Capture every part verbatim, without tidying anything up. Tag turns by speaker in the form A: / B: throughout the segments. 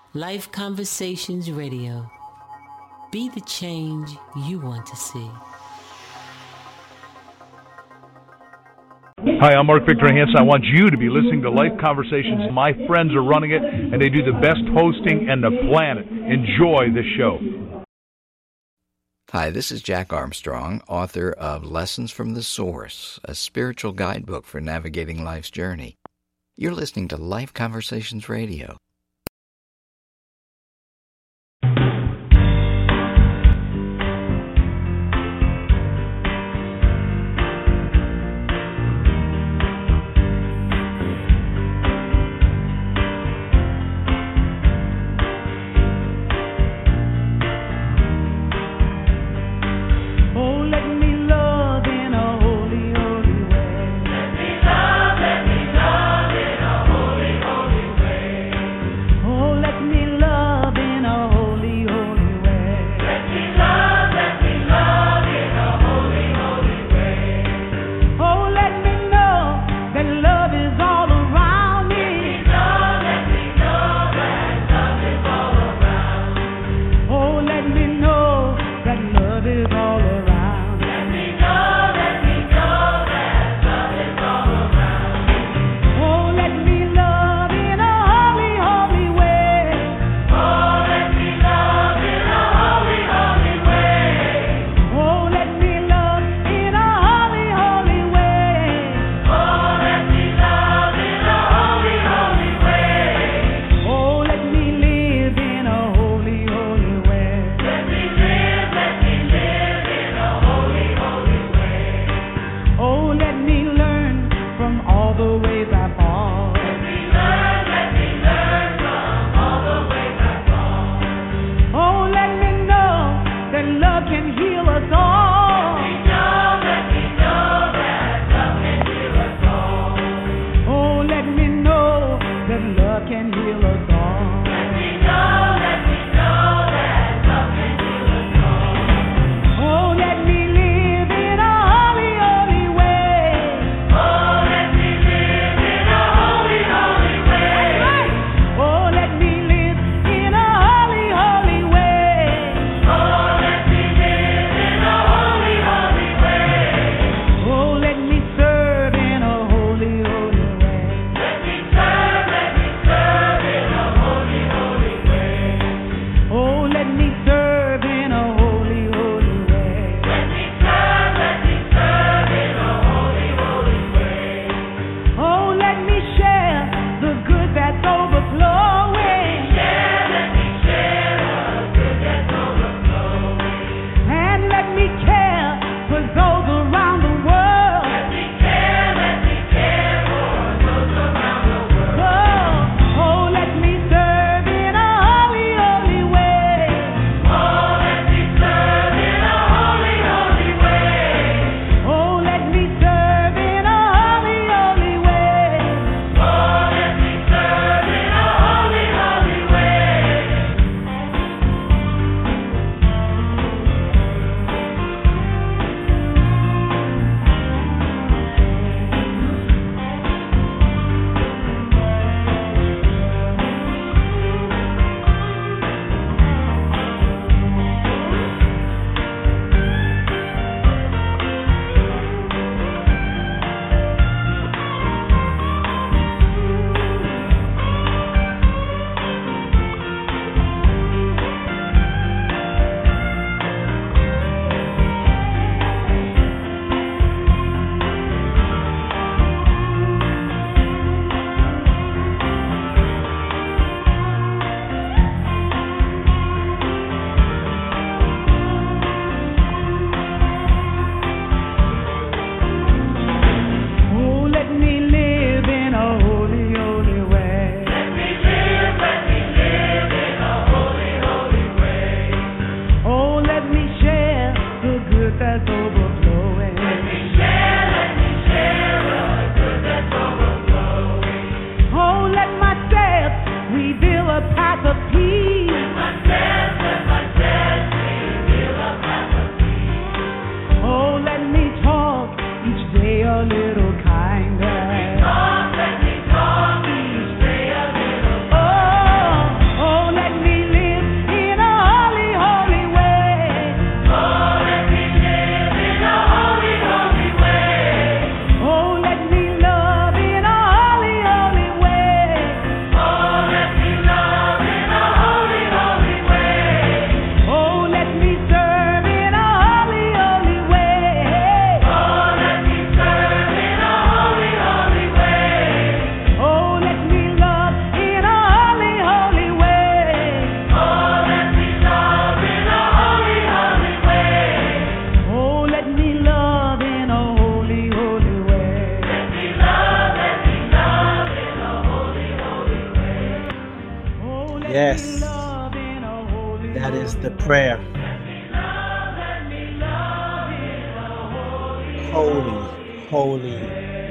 A: Life Conversations Radio. Be the change you want to see.
B: Hi, I'm Mark Victor Hansen. I want you to be listening to Life Conversations. My friends are running it, and they do the best hosting in the planet. Enjoy the show.
C: Hi, this is Jack Armstrong, author of Lessons from the Source, a spiritual guidebook for navigating life's journey. You're listening to Life Conversations Radio.
D: Yes, that is the prayer. Holy, holy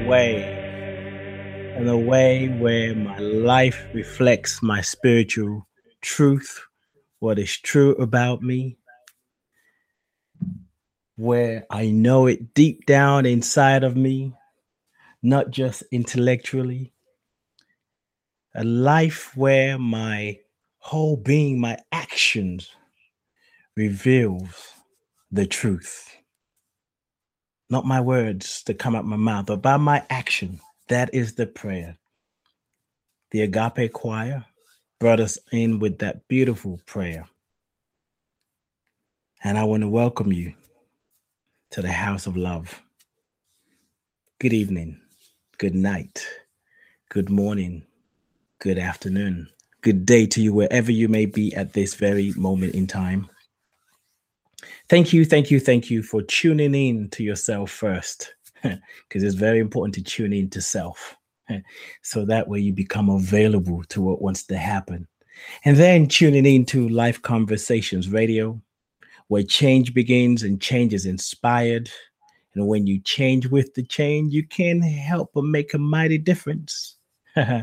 D: way. And the way where my life reflects my spiritual truth, what is true about me, where I know it deep down inside of me, not just intellectually. A life where my whole being, my actions reveals the truth. Not my words that come out my mouth, but by my action. That is the prayer. The Agape Choir brought us in with that beautiful prayer. And I want to welcome you to the House of Love. Good evening, good night, good morning, good afternoon, good day to you wherever you may be at this very moment in time. Thank you, thank you, thank you for tuning in to yourself first, because it's very important to tune in to self. So that way you become available to what wants to happen. And then tuning into Life Conversations Radio, where change begins and change is inspired. And when you change with the change, you can help but make a mighty difference. It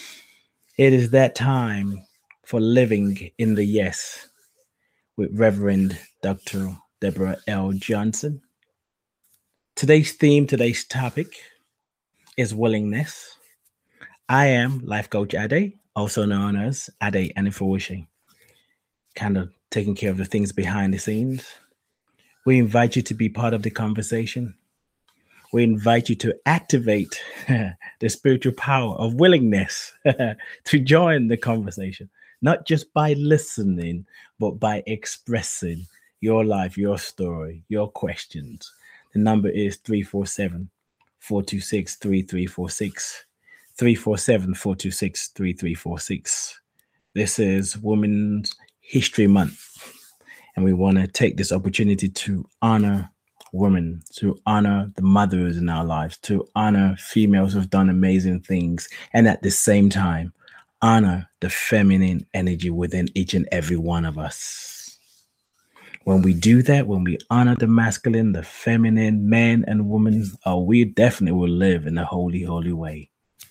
D: is that time for living in the yes with Reverend Doctor Deborah L. Johnson. Today's theme, today's topic is willingness. I am Life Coach Ade, also known as Ade Anifuoshi, kind of taking care of the things behind the scenes. We invite you to be part of the conversation. We invite you to activate the spiritual power of willingness to join the conversation, not just by listening, but by expressing your life, your story, your questions. The number is three four seven, four two six, three three four six. three four seven, four two six, three three four six. This is Women's History Month, and we want to take this opportunity to honor women, to honor the mothers in our lives, to honor females who've done amazing things, and at the same time, honor the feminine energy within each and every one of us. When we do that, when we honor the masculine, the feminine, men and women, oh, we definitely will live in a holy, holy way.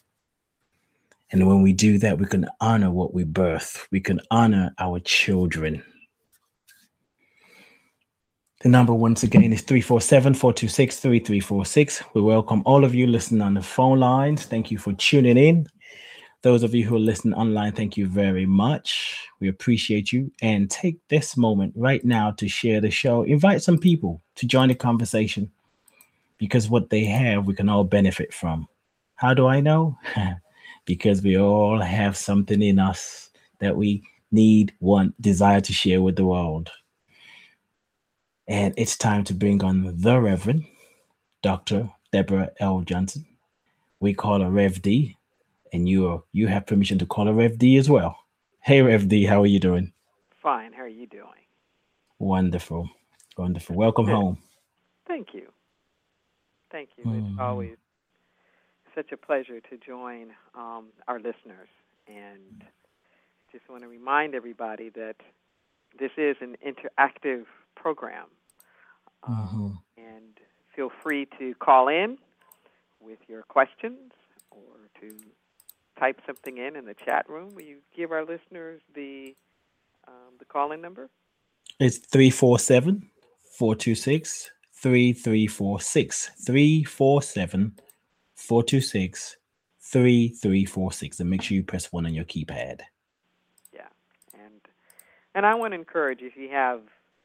D: And when we do that, we can honor what we birth. We can honor our children. The number once again is three four seven, four two six, three three four six. We welcome all of you listening on the phone lines. Thank you for tuning in. Those of you who are listening online, thank you very much. We appreciate you. And take this moment right now to share the show. Invite some people to join the conversation, because what they have, we can all benefit from. How do I know? Because we all have something in us that we need, want, desire to share with the world. And it's time to bring on the Reverend Doctor Deborah L. Johnson. We call her Rev D, and you are, you have permission to call her Rev D as well. Hey, Rev D, how are you doing?
E: Fine. How are you doing?
D: Wonderful. Wonderful. Welcome
E: Good.
D: home.
E: Thank you. Thank you.
D: Mm-hmm.
E: It's always such a pleasure to join um, our listeners. And just want to remind everybody that this is an interactive program. Um,
D: Mm-hmm.
E: And feel free to call in with your questions or to type something in in the chat room. Will you give our listeners the um, the call-in number?
D: It's three four seven, four two six, three three four six. three four seven, four two six, three three four six. And make sure you press one on your keypad.
E: Yeah. And and I want to encourage, if you have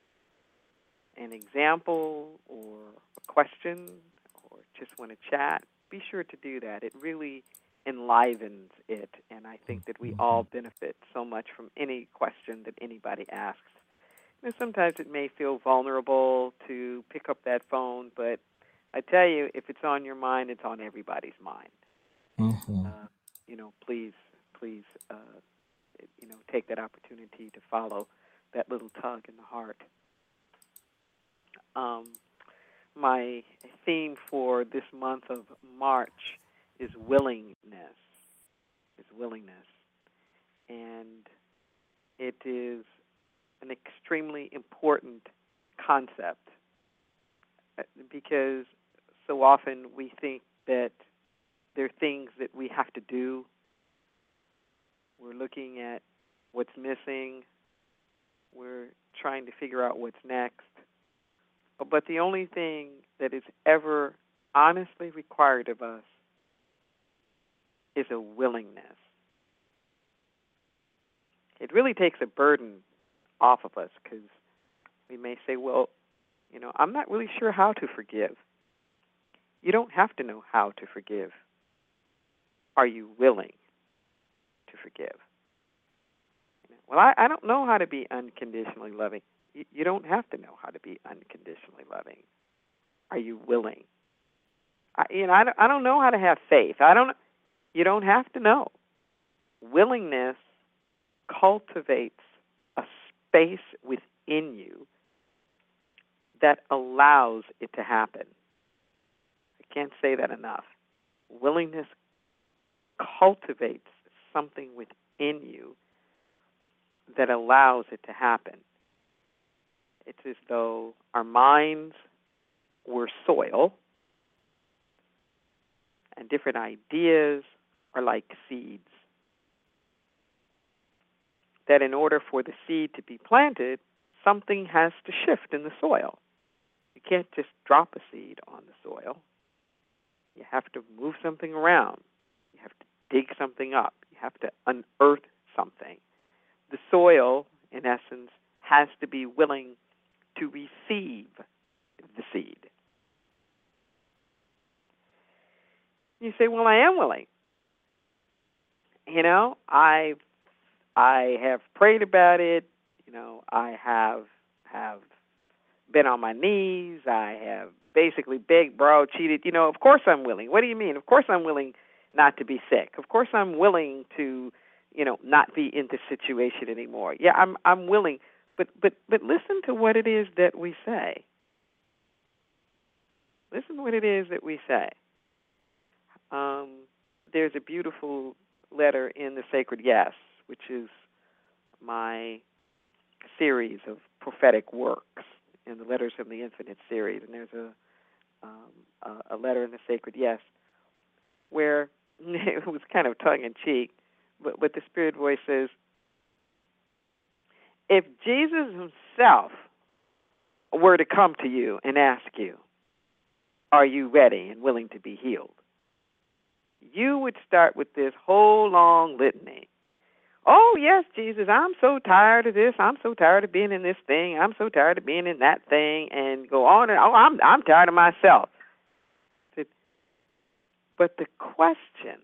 E: an example or a question or just want to chat, be sure to do that. It really enlivens it, and I think that we all benefit so much from any question that anybody asks. You know, sometimes it may feel vulnerable to pick up that phone, but I tell you, if it's on your mind, it's on everybody's mind.
D: Mm-hmm.
E: Uh, you know, please, please, uh, you know, take that opportunity to follow that little tug in the heart. Um, my theme for this month of March is willingness, is willingness. And it is an extremely important concept because so often we think that there are things that we have to do. We're looking at what's missing. We're trying to figure out what's next. But the only thing that is ever honestly required of us is a willingness. It really takes a burden off of us because we may say, well, you know, I'm not really sure how to forgive. You don't have to know how to forgive. Are you willing to forgive? Well, I, I don't know how to be unconditionally loving. You, you don't have to know how to be unconditionally loving. Are you willing? I, you know, I don't, I don't know how to have faith. I don't. You don't have to know. Willingness cultivates a space within you that allows it to happen. I can't say that enough. Willingness cultivates something within you that allows it to happen. It's as though our minds were soil and different ideas are like seeds. That in order for the seed to be planted, something has to shift in the soil. You can't just drop a seed on the soil. You have to move something around. You have to dig something up. You have to unearth something. The soil, in essence, has to be willing to receive the seed. You say, well, I am willing. You know, I I have prayed about it. You know, I have have been on my knees. I have basically begged, borrowed, cheated. You know, of course I'm willing. What do you mean? Of course I'm willing not to be sick. Of course I'm willing to, you know, not be in this situation anymore. Yeah, I'm I'm willing. But but but listen to what it is that we say. Listen to what it is that we say. Um, there's a beautiful letter in the Sacred Yes, which is my series of prophetic works in the Letters from the Infinite series. And there's a um, a, a letter in the Sacred Yes where it was kind of tongue-in-cheek, but, but the Spirit voice says, if Jesus himself were to come to you and ask you, are you ready and willing to be healed? You would start with this whole long litany. Oh, yes, Jesus, I'm so tired of this. I'm so tired of being in this thing. I'm so tired of being in that thing, and go on and, oh, I'm, I'm tired of myself. But the question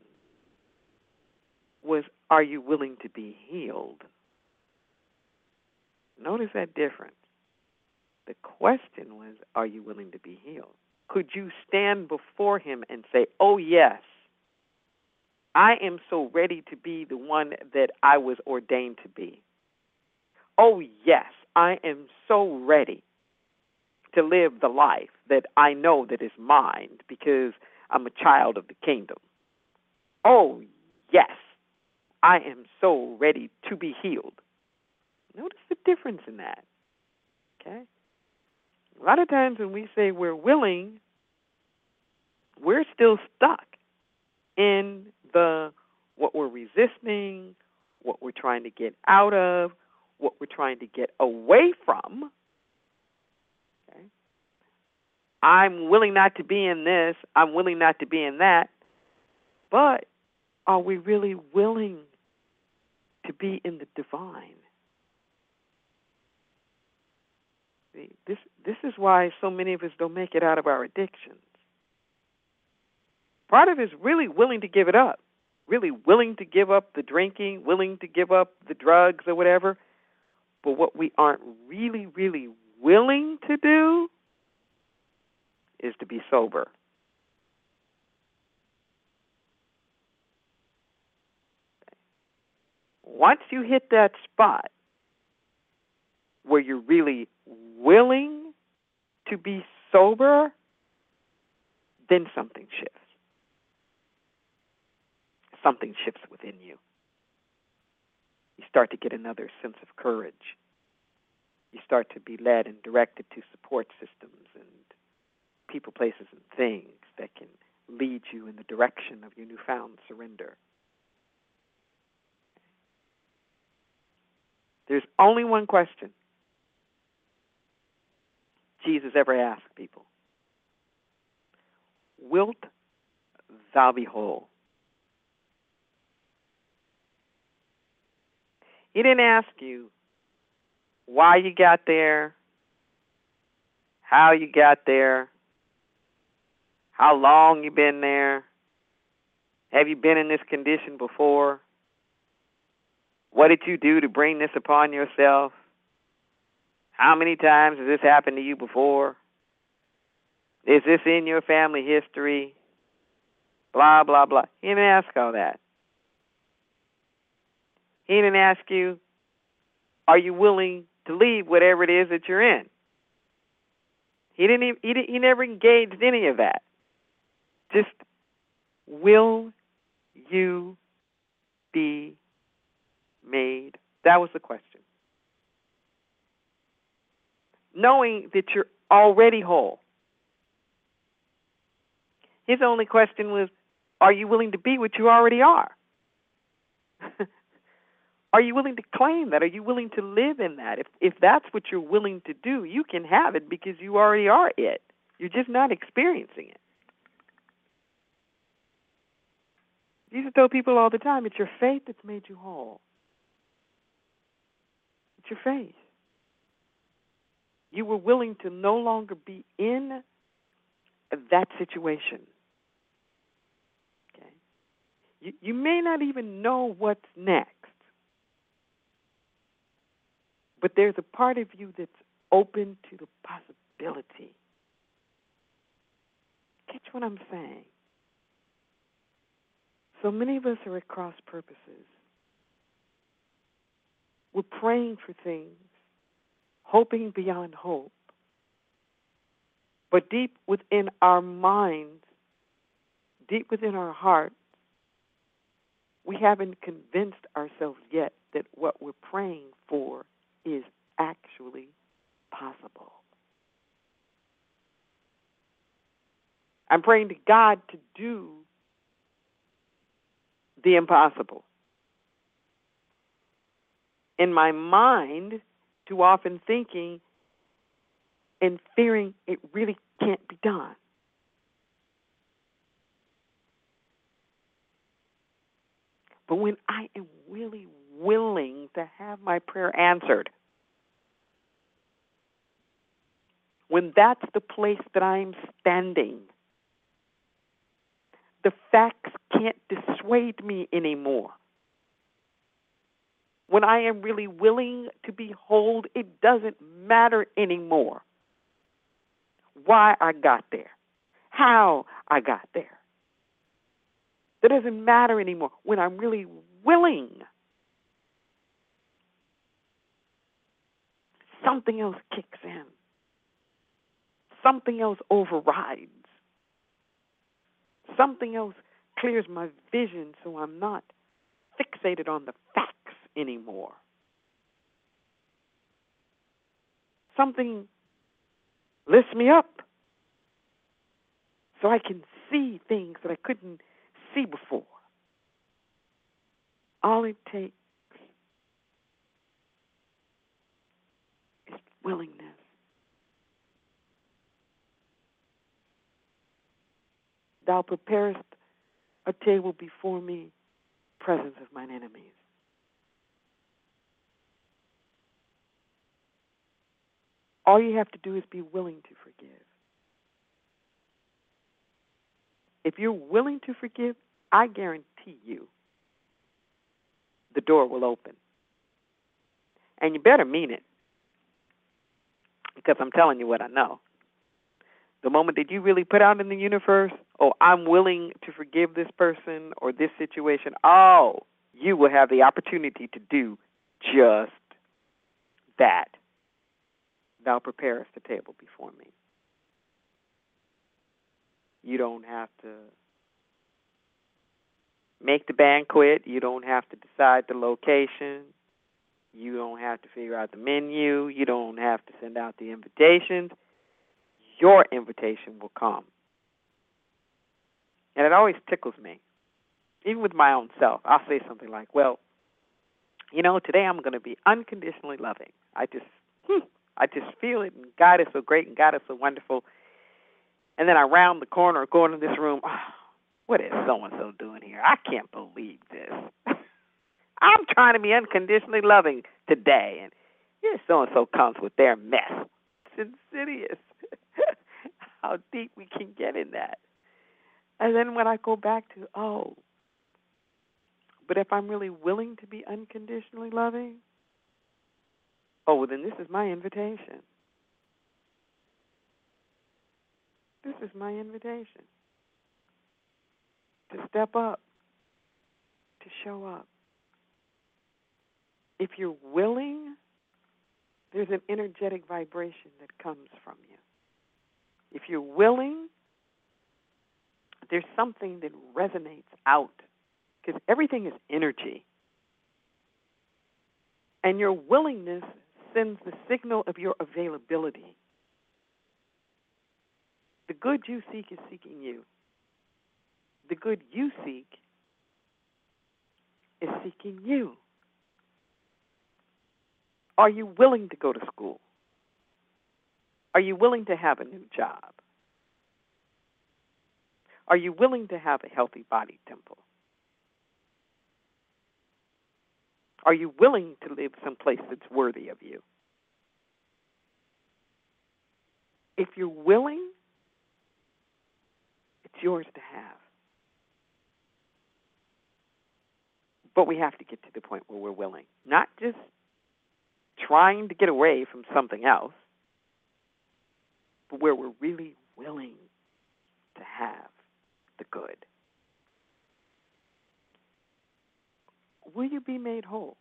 E: was, are you willing to be healed? Notice that difference. The question was, are you willing to be healed? Could you stand before him and say, oh, yes, I am so ready to be the one that I was ordained to be. Oh, yes, I am so ready to live the life that I know that is mine because I'm a child of the kingdom. Oh, yes, I am so ready to be healed. Notice the difference in that, okay? A lot of times when we say we're willing, we're still stuck in the what we're resisting, what we're trying to get out of, what we're trying to get away from. Okay? I'm willing not to be in this. I'm willing not to be in that. But are we really willing to be in the divine? See, this this is why so many of us don't make it out of our addictions. Part of it is really willing to give it up, really willing to give up the drinking, willing to give up the drugs or whatever. But what we aren't really, really willing to do is to be sober. Once you hit that spot where you're really willing to be sober, then something shifts. Something shifts within you. you start to get another sense of courage. You start to be led and directed to support systems and people, places, and things that can lead you in the direction of your newfound surrender. There's only one question Jesus ever asked people. Wilt thou be whole? He didn't ask you why you got there, how you got there, how long you been there, have you been in this condition before, what did you do to bring this upon yourself, how many times has this happened to you before, is this in your family history, blah, blah, blah. He didn't ask all that. He didn't ask you, are you willing to leave whatever it is that you're in? He didn't. Even, he, didn't he never engaged any of that. Just, will you be made? That was the question. Knowing that you're already whole. His only question was, are you willing to be what you already are? Are you willing to claim that? Are you willing to live in that? If if that's what you're willing to do, you can have it because you already are it. You're just not experiencing it. I used to tell people all the time, it's your faith that's made you whole. It's your faith. You were willing to no longer be in that situation. Okay. You, you may not even know what's next. But there's a part of you that's open to the possibility. Catch what I'm saying? So many of us are at cross purposes. We're praying for things, hoping beyond hope. But deep within our minds, deep within our hearts, we haven't convinced ourselves yet that what we're praying for is actually possible. I'm praying to God to do the impossible. In my mind, too often thinking and fearing it really can't be done. But when I am really willing to have my prayer answered, when that's the place that I'm standing, the facts can't dissuade me anymore. When I am really willing to be whole, it doesn't matter anymore why I got there, how I got there. That doesn't matter anymore when I'm really willing. Something else kicks in. Something else overrides. Something else clears my vision so I'm not fixated on the facts anymore. Something lifts me up so I can see things that I couldn't see before. All it takes is willingness. Thou preparest a table before me, presence of mine enemies. All you have to do is be willing to forgive. If you're willing to forgive, I guarantee you the door will open. And you better mean it, because I'm telling you what I know. The moment that you really put out in the universe, oh, I'm willing to forgive this person or this situation, oh, you will have the opportunity to do just that. Thou preparest the table before me. You don't have to make the banquet. You don't have to decide the location. You don't have to figure out the menu. You don't have to send out the invitations. Your invitation will come. And it always tickles me, even with my own self. I'll say something like, well, you know, today I'm going to be unconditionally loving. I just, hmm, I just feel it, and God is so great, and God is so wonderful. And then I round the corner, go into this room. Oh, what is so-and-so doing here? I can't believe this. I'm trying to be unconditionally loving today, and here so-and-so comes with their mess. It's insidious how deep we can get in that. And then when I go back to, oh, but if I'm really willing to be unconditionally loving, oh, well, then this is my invitation. This is my invitation to step up, to show up. If you're willing, there's an energetic vibration that comes from you. If you're willing, there's something that resonates out, because everything is energy. And your willingness sends the signal of your availability. The good you seek is seeking you. The good you seek is seeking you. Are you willing to go to school? Are you willing to have a new job? Are you willing to have a healthy body temple? Are you willing to live someplace that's worthy of you? If you're willing, it's yours to have. But we have to get to the point where we're willing, not just trying to get away from something else, but where we're really willing to have the good. Will you be made whole?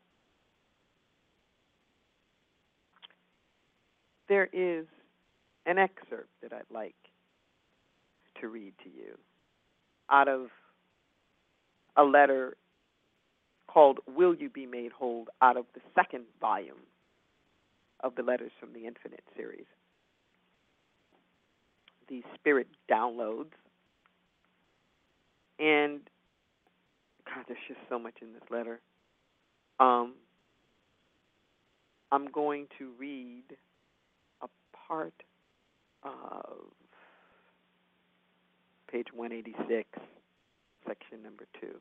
E: There is an excerpt that I'd like to read to you out of a letter called Will You Be Made Whole, out of the second volume of the Letters from the Infinite series. The Spirit Downloads. And, God, there's just so much in this letter. Um, I'm going to read a part of page one eighty-six, section number two.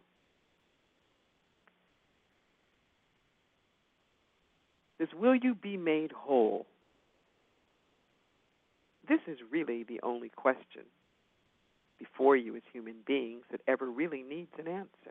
E: It says, will you be made whole? This is really the only question before you as human beings that ever really needs an answer.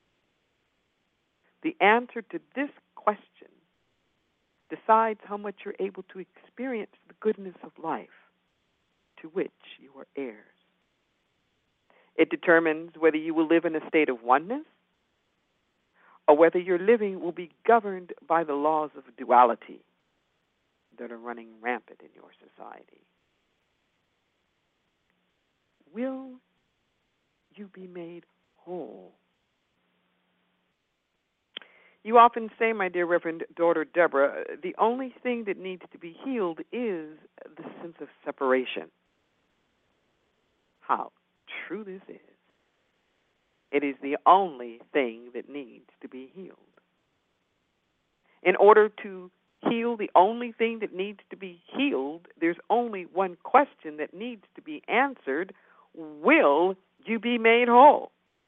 E: The answer to this question decides how much you're able to experience the goodness of life to which you are heirs. It determines whether you will live in a state of oneness or whether your living will be governed by the laws of duality that are running rampant in your society. Will you be made whole? You often say, my dear Reverend daughter Deborah, the only thing that needs to be healed is the sense of separation. How true this is. It is the only thing that needs to be healed. In order to heal the only thing that needs to be healed, there's only one question that needs to be answered. Will you be made whole?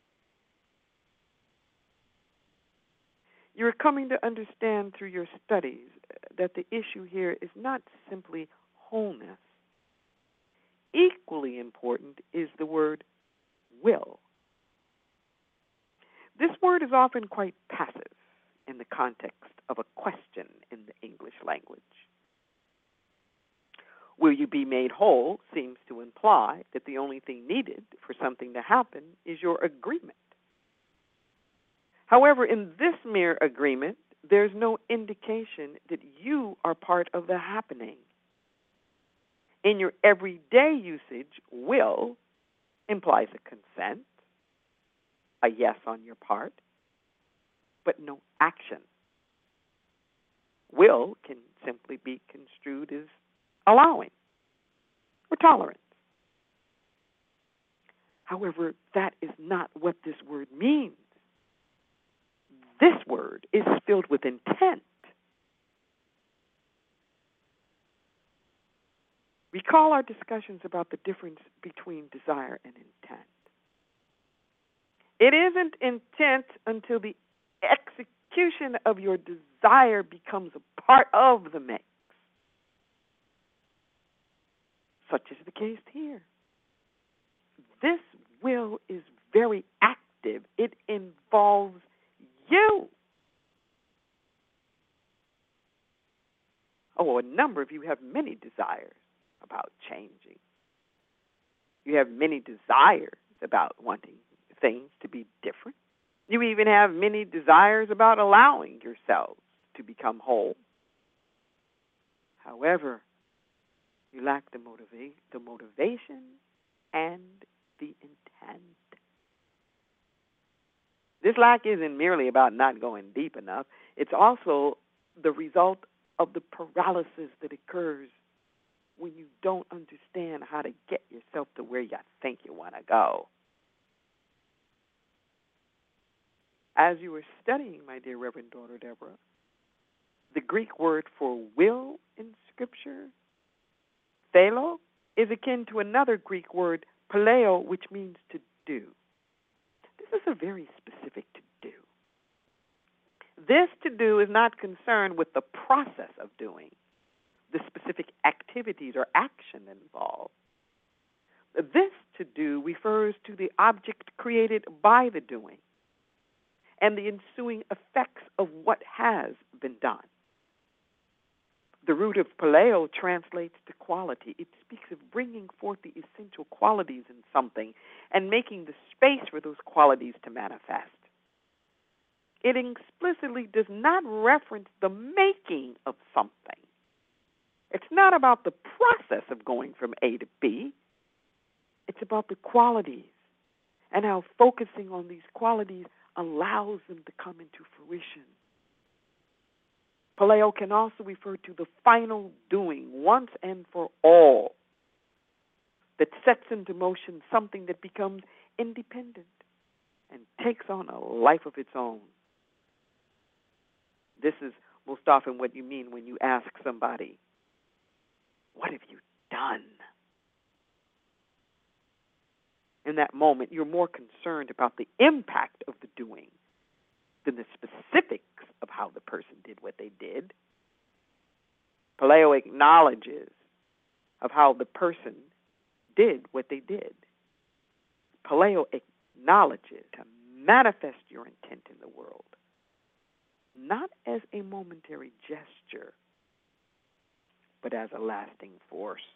E: You're coming to understand through your studies that the issue here is not simply wholeness. Equally important is the word will. This word is often quite passive in the context of a question in the English language. Will you be made whole seems to imply that the only thing needed for something to happen is your agreement. However, in this mere agreement, there's no indication that you are part of the happening. In your everyday usage, will implies a consent, a yes on your part, but no action. will can simply be construed as allowing or tolerance. However, that is not what this word means. This word is filled with intent. Recall our discussions about the difference between desire and intent. It isn't intent until the execution of your desire becomes a part of the mix. Such is the case here. This will is very active. It involves you. Oh, a number of you have many desires about changing. You have many desires about wanting things to be different. You even have many desires about allowing yourselves to become whole. However, you lack the motiva- the motivation and the intent. This lack isn't merely about not going deep enough. It's also the result of the paralysis that occurs when you don't understand how to get yourself to where you think you want to go. As you were studying, my dear Reverend Daughter Deborah, the Greek word for will in Scripture, thelo, is akin to another Greek word, paleo, which means to do. This is a very specific to do. This to do is not concerned with the process of doing, the specific activities or action involved. This to do refers to the object created by the doing and the ensuing effects of what has been done. The root of paleo translates to quality. It speaks of bringing forth the essential qualities in something and making the space for those qualities to manifest. It explicitly does not reference the making of something. It's not about the process of going from A to B. It's about the qualities and how focusing on these qualities allows them to come into fruition. Paleo can also refer to the final doing once and for all that sets into motion something that becomes independent and takes on a life of its own. This is most often what you mean when you ask somebody, "What have you done?" In that moment, you're more concerned about the impact of the doing than the specifics of how the person did what they did. Paleo acknowledges of how the person did what they did. Paleo acknowledges to manifest your intent in the world, not as a momentary gesture, but as a lasting force.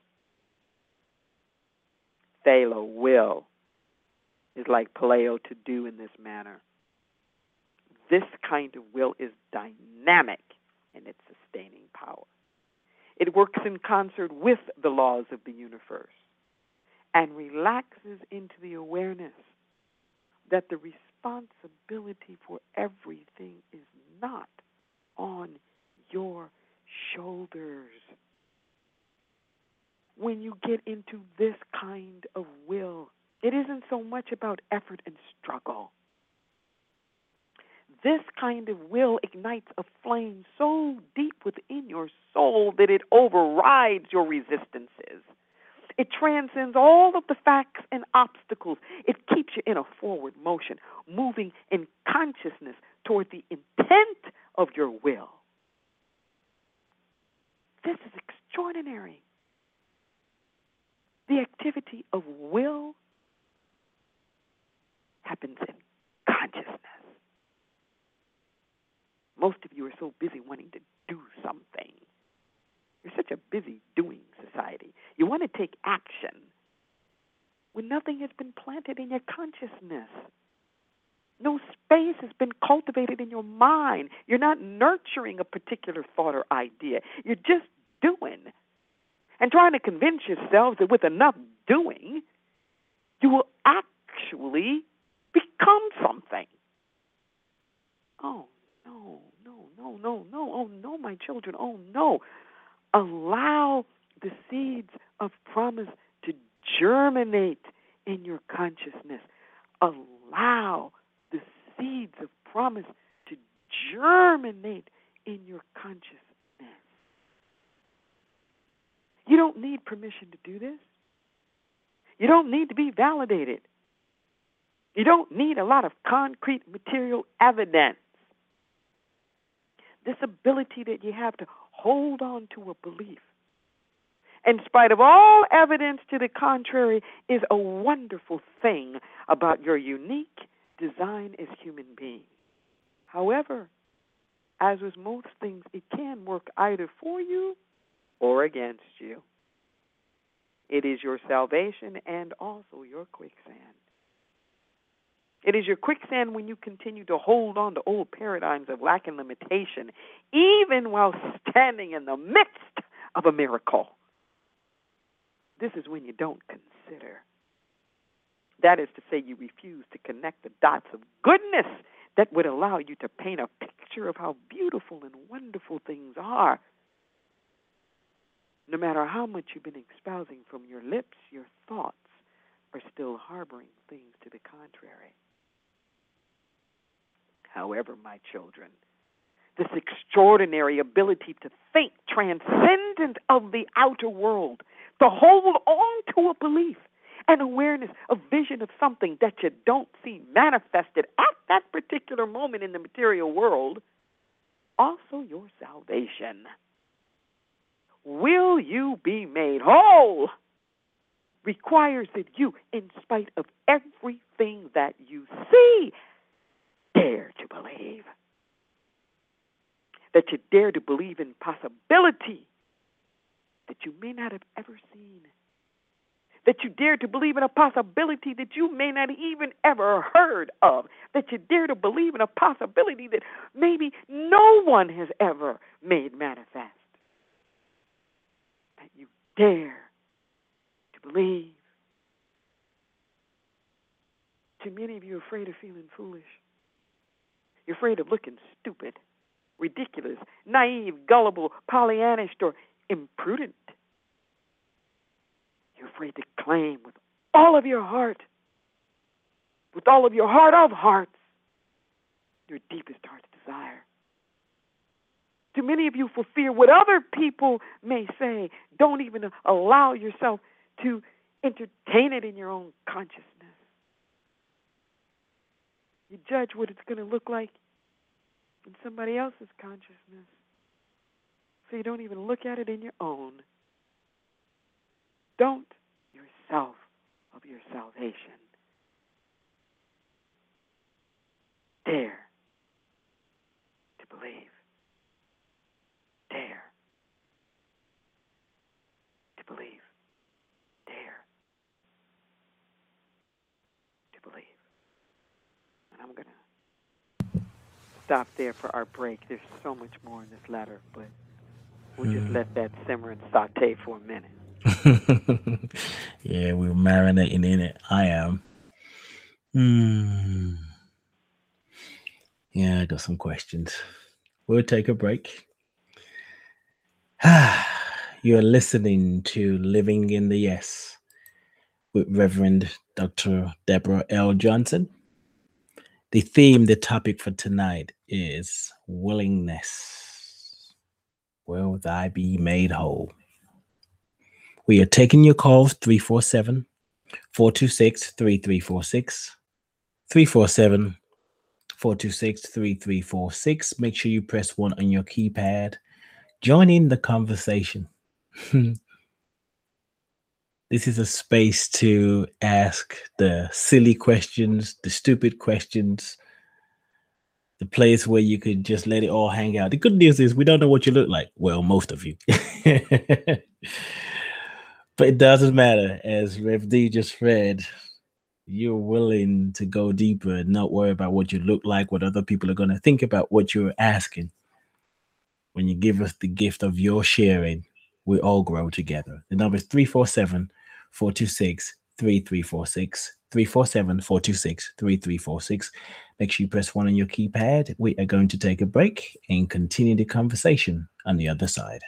E: Thelo, will, is like paleo, to do in this manner. This kind of will is dynamic in its sustaining power. It works in concert with the laws of the universe and relaxes into the awareness that the responsibility for everything is not on your shoulders. When you get into this kind of will, it isn't so much about effort and struggle. This kind of will ignites a flame so deep within your soul that it overrides your resistances. It transcends all of the facts and obstacles. It keeps you in a forward motion, moving in consciousness toward the intent of your will. This is extraordinary. The activity of will happens in consciousness. Most of you are so busy wanting to do something. You're such a busy doing society. You want to take action when nothing has been planted in your consciousness. No space has been cultivated in your mind. You're not nurturing a particular thought or idea. You're just doing. And trying to convince yourselves that with enough doing, you will actually become something. Oh, no, no, no, no, no. Oh, no, my my children, oh no. Allow the seeds of promise to germinate in your consciousness. Allow the seeds of promise to germinate in your consciousness. You don't need permission to do this. You don't need to be validated. You don't need a lot of concrete material evidence. This ability that you have to hold on to a belief, in spite of all evidence to the contrary, is a wonderful thing about your unique design as human beings. However, as with most things, it can work either for you or against you. It is your salvation and also your quicksand. It is your quicksand when you continue to hold on to old paradigms of lack and limitation, even while standing in the midst of a miracle. This is when you don't consider. That is to say, you refuse to connect the dots of goodness that would allow you to paint a picture of how beautiful and wonderful things are. No matter how much you've been espousing from your lips, your thoughts are still harboring things to the contrary. However, my children, this extraordinary ability to think transcendent of the outer world, to hold on to a belief, an awareness, a vision of something that you don't see manifested at that particular moment in the material world, also your salvation. Will you be made whole? Requires that you, in spite of everything that you see, dare to believe. That you dare to believe in possibility that you may not have ever seen. That you dare to believe in a possibility that you may not even ever heard of. That you dare to believe in a possibility that maybe no one has ever made manifest. That you dare to believe. Too many of you are afraid of feeling foolish. You're afraid of looking stupid, ridiculous, naive, gullible, Pollyannish, or imprudent. You're afraid to claim with all of your heart, with all of your heart of hearts, your deepest heart's desire. Too many of you, for fear what other people may say, don't even allow yourself to entertain it in your own consciousness. You judge what it's going to look like in somebody else's consciousness, so you don't even look at it in your own. Don't yourself of your salvation. Dare to believe. Dare to believe. Dare to believe. And I'm going to stop there for our break. There's so much more in this letter, but we'll just let that simmer and saute for a minute.
D: Yeah, we're marinating in it. I am. Mm. Yeah, I got some questions. We'll take a break. You're listening to Living in the Yes with Reverend Doctor Deborah L. Johnson. The theme, the topic for tonight is willingness. Will thy be made whole? We are taking your calls, three four seven, four two six, three three four six, three four seven, four two six, three three four six. Make sure you press one on your keypad. Join in the conversation. This is a space to ask the silly questions, the stupid questions, the place where you could just let it all hang out. The good news is we don't know what you look like. Well, most of you. But it doesn't matter. As Rev D just read, you're willing to go deeper and not worry about what you look like, what other people are going to think about what you're asking. When you give us the gift of your sharing, we all grow together. The number is three four seven, four two six, three three four six, three four seven, four two six, three three four six. Make sure you press one on your keypad. We are going to take a break and continue the conversation on the other side.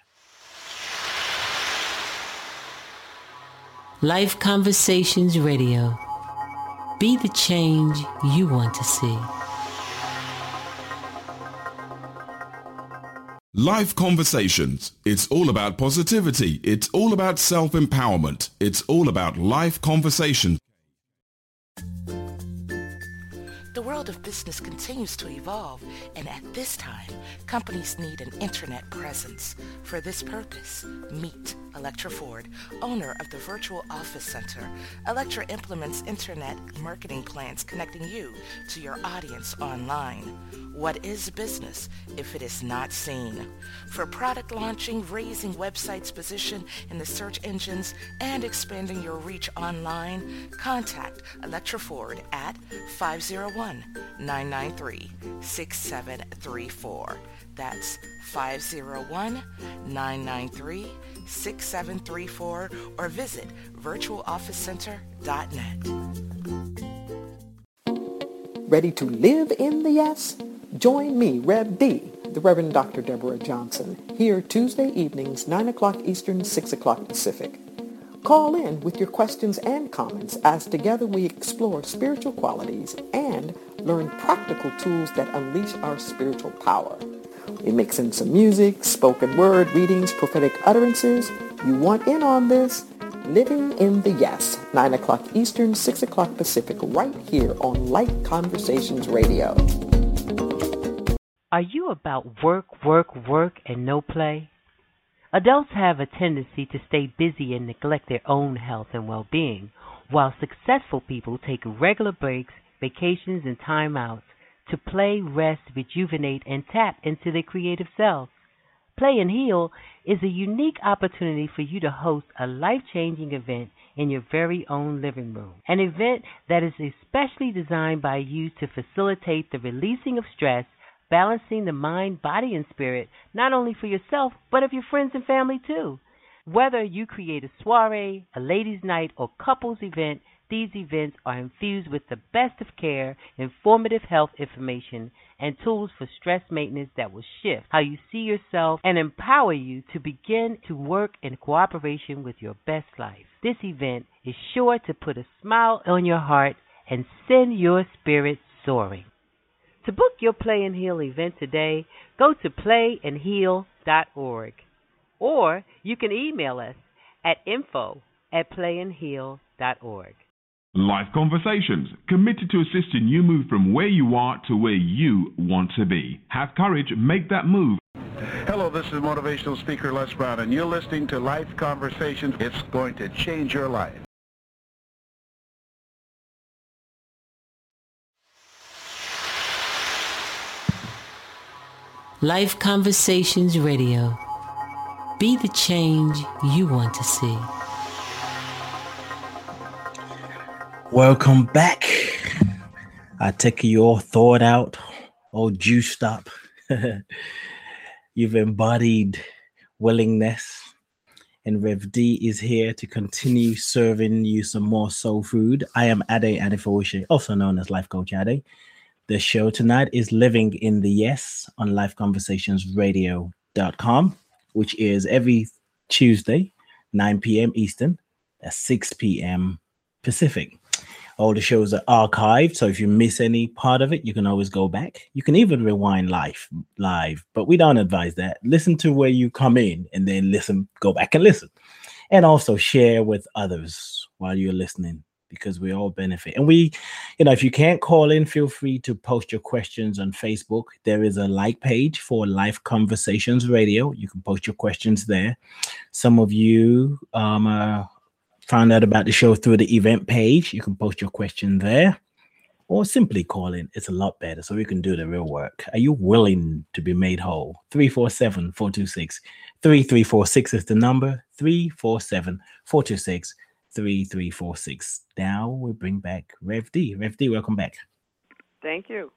A: Life Conversations Radio. Be the change you want to see.
F: Life Conversations. It's all about positivity. It's all about self-empowerment. It's all about life conversation.
G: The world of business continues to evolve, and at this time, companies need an internet presence. For this purpose, meet Electra Ford, owner of the Virtual Office Center. Electra implements internet marketing plans connecting you to your audience online. What is business if it is not seen? For product launching, raising websites' position in the search engines, and expanding your reach online, contact Electra Ford at five oh one, nine nine three, six seven three four. That's five oh one, nine nine three, six seven three four, or visit virtual office center dot net.
H: Ready to live in the yes? Join me, Rev D, the Reverend Doctor Deborah Johnson, here Tuesday evenings, nine o'clock Eastern, six o'clock Pacific. Call in with your questions and comments as together we explore spiritual qualities and learn practical tools that unleash our spiritual power. We mix in some music, spoken word, readings, prophetic utterances. You want in on this? Living in the Yes, nine o'clock Eastern, six o'clock Pacific, right here on Light Conversations Radio.
I: Are you about work, work, work, and no play? Adults have a tendency to stay busy and neglect their own health and well-being, while successful people take regular breaks, vacations, and time outs to play, rest, rejuvenate, and tap into their creative selves. Play and Heal is a unique opportunity for you to host a life-changing event in your very own living room, an event that is especially designed by you to facilitate the releasing of stress, balancing the mind, body, and spirit, not only for yourself, but of your friends and family too. Whether you create a soiree, a ladies' night, or couples event, these events are infused with the best of care, informative health information, and tools for stress maintenance that will shift how you see yourself and empower you to begin to work in cooperation with your best life. This event is sure to put a smile on your heart and send your spirit soaring. To book your Play and Heal event today, go to play and heal dot org, or you can email us at info at play and heal dot org.
F: Life Conversations, committed to assisting you move from where you are to where you want to be. Have courage, make that move.
J: Hello, this is motivational speaker Les Brown, and you're listening to Life Conversations. It's going to change your life.
A: Life Conversations Radio. Be the change you want to see.
D: Welcome back. I take you all thawed out, all juiced up. You've embodied willingness. And Rev D is here to continue serving you some more soul food. I am Ade Adefooshe, also known as Life Coach Ade. The show tonight is Living in the Yes on life conversations radio dot com, which is every Tuesday, nine p.m. Eastern, at six p.m. Pacific. All the shows are archived, so if you miss any part of it, you can always go back. You can even rewind live, live, but we don't advise that. Listen to where you come in and then listen, go back and listen. And also share with others while you're listening, because we all benefit. And we, you know, if you can't call in, feel free to post your questions on Facebook. There is a like page for Life Conversations Radio. You can post your questions there. Some of you um, uh, found out about the show through the event page. You can post your question there, or simply call in. It's a lot better, so we can do the real work. Are you willing to be made whole? three four seven, four two six, three three four six is the number. three four seven, four two six, three three four six. Now we bring back Rev D. Rev D, welcome back.
E: Thank you.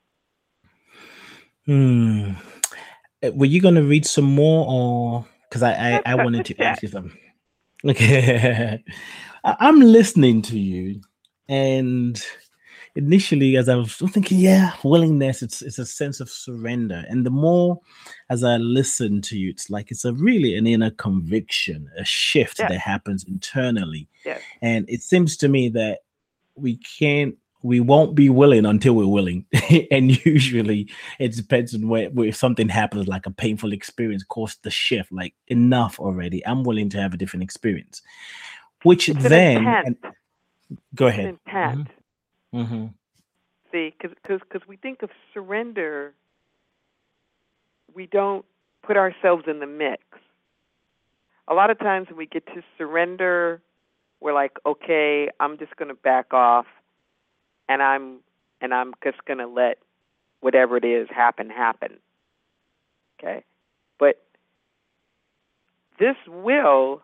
D: Hmm. Were you going to read some more, or because I, I I wanted to ask you something? Okay. I'm listening to you, and initially, as I was thinking, yeah, willingness, it's it's a sense of surrender. And the more as I listen to you, it's like it's a really an inner conviction, a shift
E: Yes.
D: that happens internally.
E: Yes.
D: And it seems to me that we can't we won't be willing until we're willing. And usually it depends on where, where if something happens, like a painful experience caused the shift, like enough already. I'm willing to have a different experience. Which
E: It's
D: then
E: an intent.
D: and go
E: It's
D: ahead.
E: an intent.
D: Mm-hmm.
E: See, because we think of surrender, we don't put ourselves in the mix. A lot of times when we get to surrender, we're like, okay, I'm just going to back off, and I'm and I'm just going to let whatever it is happen, happen. Okay? But this will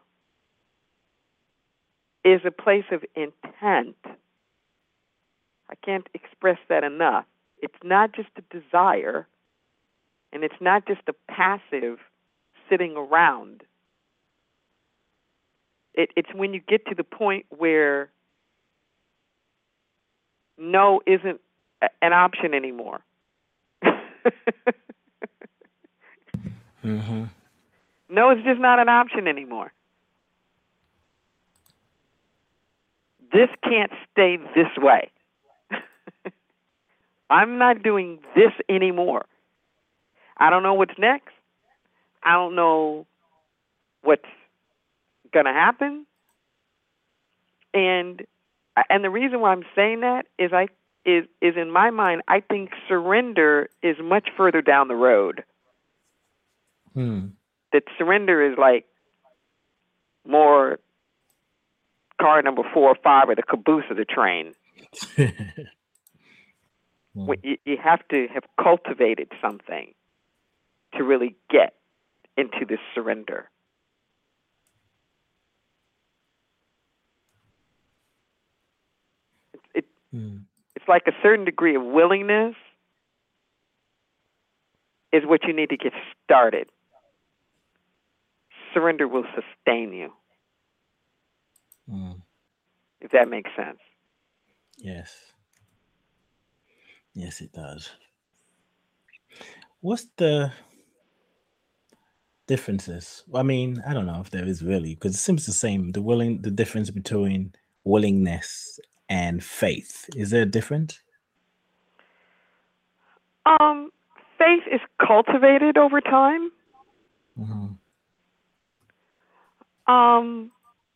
E: is a place of intent. I can't express that enough. It's not just a desire, and it's not just a passive sitting around. It, it's when you get to the point where no isn't a, an option anymore.
D: Mm-hmm.
E: No, it's just not an option anymore. This can't stay this way. I'm not doing this anymore. I don't know what's next. I don't know what's going to happen. And and the reason why I'm saying that is I is is in my mind, I think surrender is much further down the road.
D: Hmm.
E: That surrender is like more car number four or five or the caboose of the train.
D: Hmm.
E: You, you have to have cultivated something to really get into this surrender. It, it,
D: Hmm.
E: it's like a certain degree of willingness is what you need to get started. Surrender will sustain you,
D: Hmm.
E: if that makes sense.
D: Yes. Yes, it does. What's the differences? I mean, I don't know if there is really, because it seems the same. The willing, the difference between willingness and faith. Is there a difference?
E: Um, faith is cultivated over time.
D: Mm-hmm.
E: Um,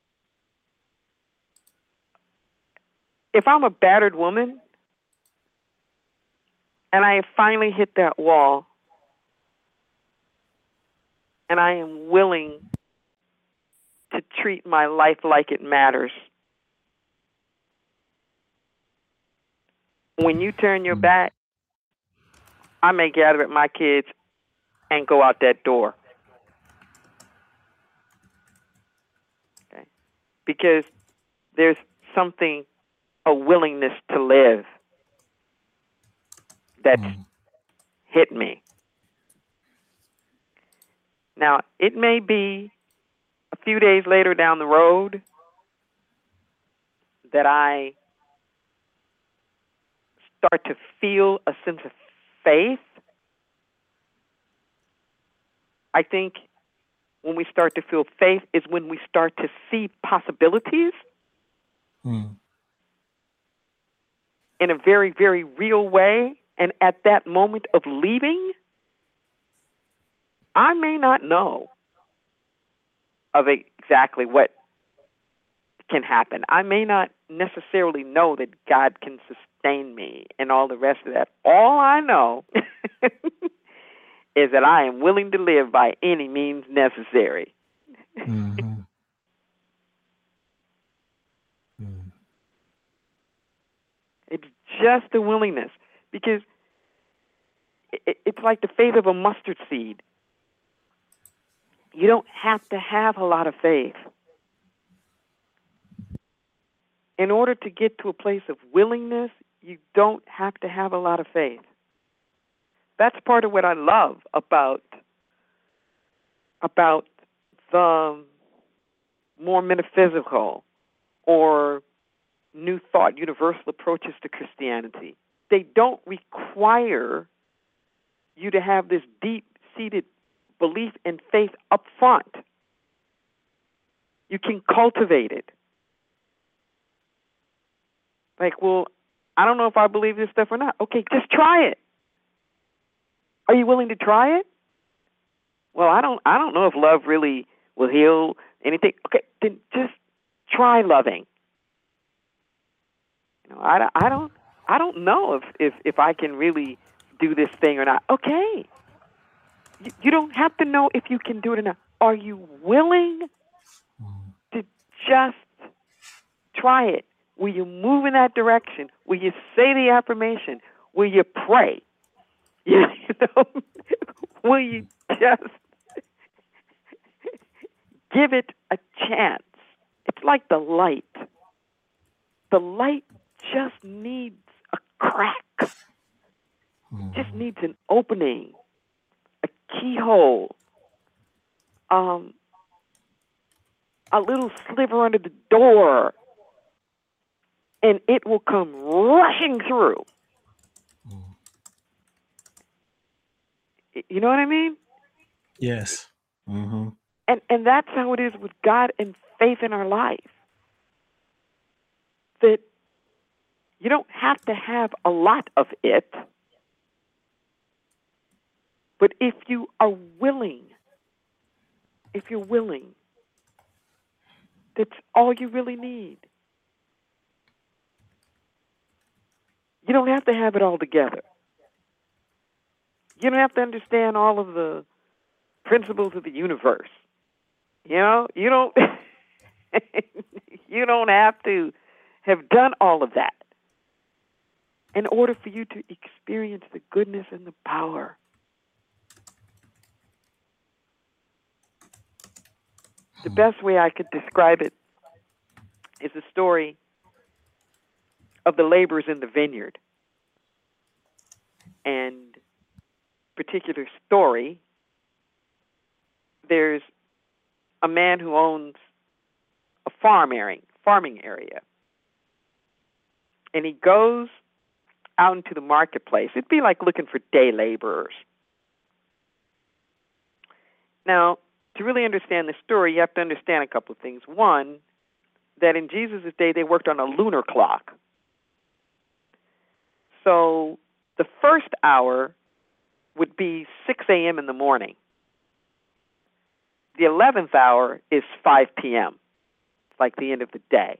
E: if I'm a battered woman and I have finally hit that wall and I am willing to treat my life like it matters, when you turn your back, I may gather up my kids and go out that door. Okay? Because there's something, a willingness to live that's
D: Mm.
E: hit me. Now, it may be a few days later down the road that I start to feel a sense of faith. I think when we start to feel faith is when we start to see possibilities
D: Mm.
E: in a very, very real way. And at that moment of leaving, I may not know of exactly what can happen. I may not necessarily know that God can sustain me and all the rest of that. All I know is that I am willing to live by any means necessary.
D: Mm-hmm. Mm.
E: It's just the willingness, because it, it's like the faith of a mustard seed. You don't have to have a lot of faith. In order to get to a place of willingness, you don't have to have a lot of faith. That's part of what I love about, about the more metaphysical or New Thought, Universal Approaches to Christianity. They don't require you to have this deep-seated belief and faith up front. You can cultivate it. Like, well, I don't know if I believe this stuff or not. Okay, just try it. Are you willing to try it? Well, I don't I don't know if love really will heal anything. Okay, then just try loving. You know, I, I don't I don't know if, if, if I can really do this thing or not. Okay. You, you don't have to know if you can do it or not. Are you willing to just try it? Will you move in that direction? Will you say the affirmation? Will you pray? You know, will you just give it a chance? It's like the light. The light just needs a crack. Just needs an opening, a keyhole, um, a little sliver under the door, and it will come rushing through. You know what I mean?
D: Yes. Mm-hmm.
E: And and that's how it is with God and faith in our life. That you don't have to have a lot of it, but if you are willing, if you're willing, that's all you really need. You don't have to have it all together. You don't have to understand all of the principles of the universe. You know, you don't you don't have to have done all of that in order for you to experience the goodness and the power. The best way I could describe it is the story of the laborers in the vineyard. And particular story, there's a man who owns a farm area, farming area. And he goes out into the marketplace. It'd be like looking for day laborers. Now, to really understand the story, you have to understand a couple of things. One, that in Jesus' day, they worked on a lunar clock. So the first hour would be six a.m. in the morning. The eleventh hour is five p.m. It's like the end of the day.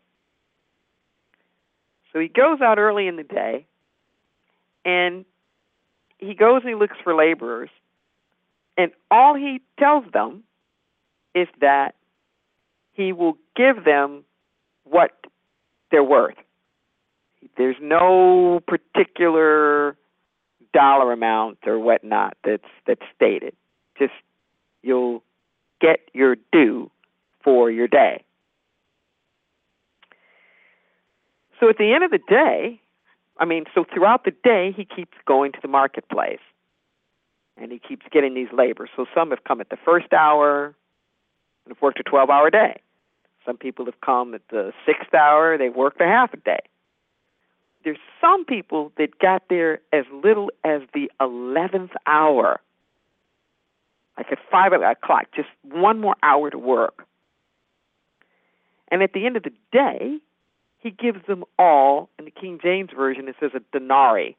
E: So he goes out early in the day, and he goes and he looks for laborers, and all he tells them is that he will give them what they're worth. There's no particular dollar amount or whatnot that's that's stated. Just you'll get your due for your day. So at the end of the day, I mean, so throughout the day, he keeps going to the marketplace, and he keeps getting these laborers. So some have come at the first hour and have worked a twelve-hour day. Some people have come at the sixth hour. They've worked a half a day. There's some people that got there as little as the eleventh hour, like at five o'clock, just one more hour to work. And at the end of the day, he gives them all, in the King James Version, it says a denarii.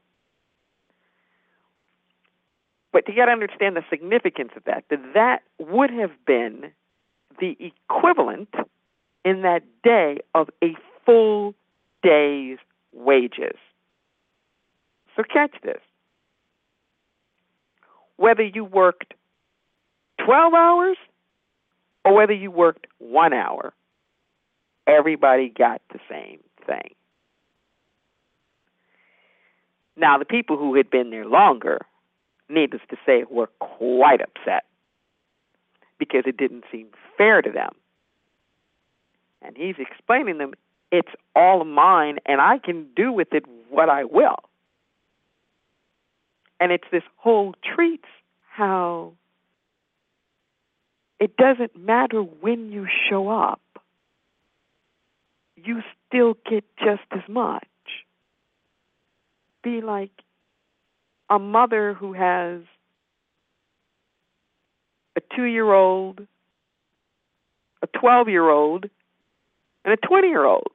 E: But you got to understand the significance of that, that that would have been the equivalent in that day of a full day's wages. So catch this. Whether you worked twelve hours or whether you worked one hour, everybody got the same thing. Now, the people who had been there longer, needless to say, were quite upset because it didn't seem fair to them. And he's explaining to them, it's all mine, and I can do with it what I will. And it's this whole treats how it doesn't matter when you show up. you still get just as much. Be like a mother who has a two-year-old, a twelve-year-old, and a twenty-year-old.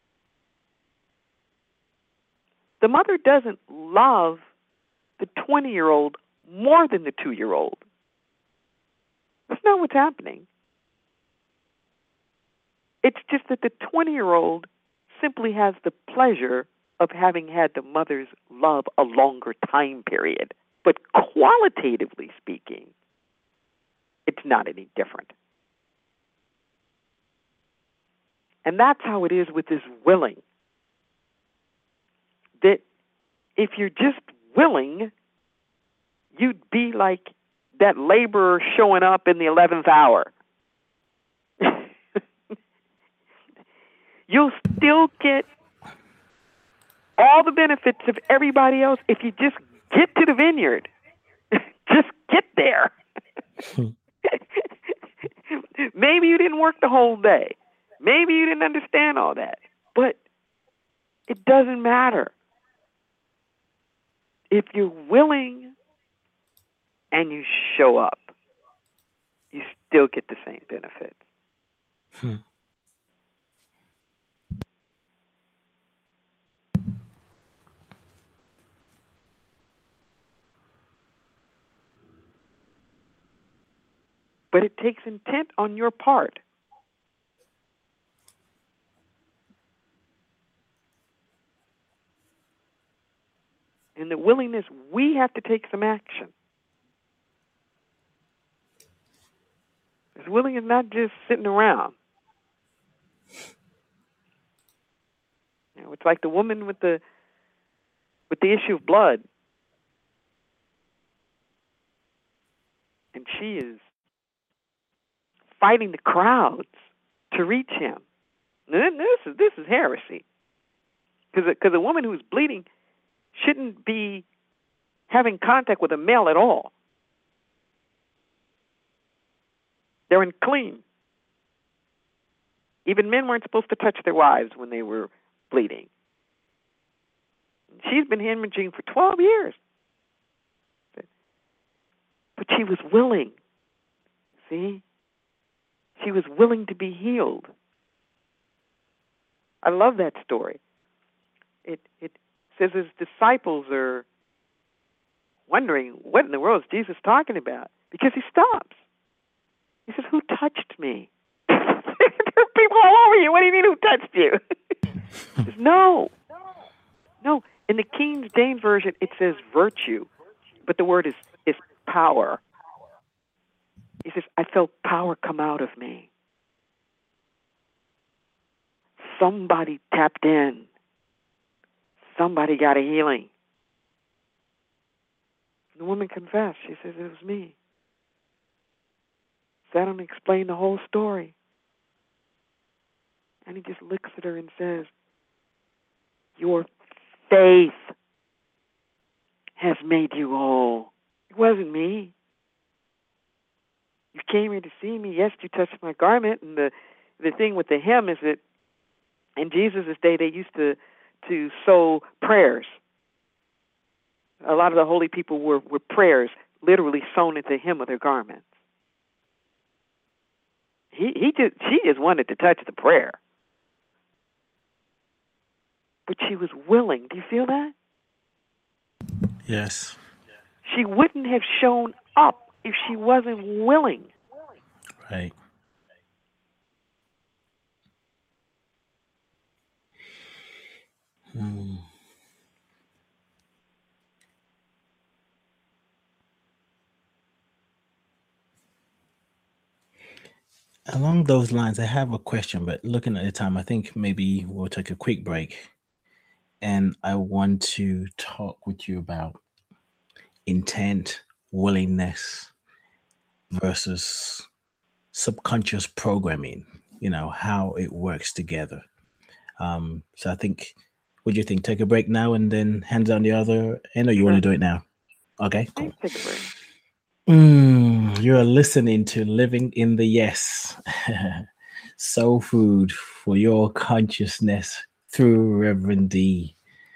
E: The mother doesn't love the twenty-year-old more than the two-year-old. That's not what's happening. It's just that the twenty-year-old simply has the pleasure of having had the mother's love a longer time period. But qualitatively speaking, it's not any different. And that's how it is with this willing. That if you're just willing, you'd be like that laborer showing up in the eleventh hour. You'll still get all the benefits of everybody else if you just get to the vineyard. Just get there. Maybe you didn't work the whole day. Maybe you didn't understand all that. But it doesn't matter. If you're willing and you show up, you still get the same benefits.
D: Hmm.
E: But it takes intent on your part. And the willingness, we have to take some action. This willing is not just sitting around. You know, it's like the woman with the with the issue of blood. And she is fighting the crowds to reach him. Now, this is this is heresy. Because because a woman who's bleeding shouldn't be having contact with a male at all. They're unclean. Even men weren't supposed to touch their wives when they were bleeding. She's been hemorrhaging for twelve years. But she was willing. See? She was willing to be healed. I love that story. It it says his disciples are wondering, what in the world is Jesus talking about? Because he stops. He says, who touched me? There are people all over you. What do you mean, who touched you? He says, no. No. In the King James Version, it says virtue, but the word is, is power. He says, I felt power come out of me. Somebody tapped in. Somebody got a healing. The woman confessed. She says, it was me. Sat down and explained the whole story. And he just looks at her and says, your faith has made you whole. It wasn't me. You came here to see me. Yes, you touched my garment. And the, the thing with the hem is that in Jesus' day, they used to, to sew prayers. A lot of the holy people were, were prayers literally sewn into the hem of their garments. He, he just, she just wanted to touch the prayer. But she was willing. Do you feel that?
D: Yes.
E: She wouldn't have shown up if she wasn't willing.
D: Right. Hmm. Along those lines, I have a question, but looking at the time, I think maybe we'll take a quick break. And I want to talk with you about intent, willingness versus subconscious programming, you know, how it works together. Um, so I think, what do you think? Take a break now and then hands on the other end, or you sure. want to do it now? Okay, cool.
E: Take a break.
D: Mm, you're listening to Living in the Yes. soul food for your consciousness through Reverend D.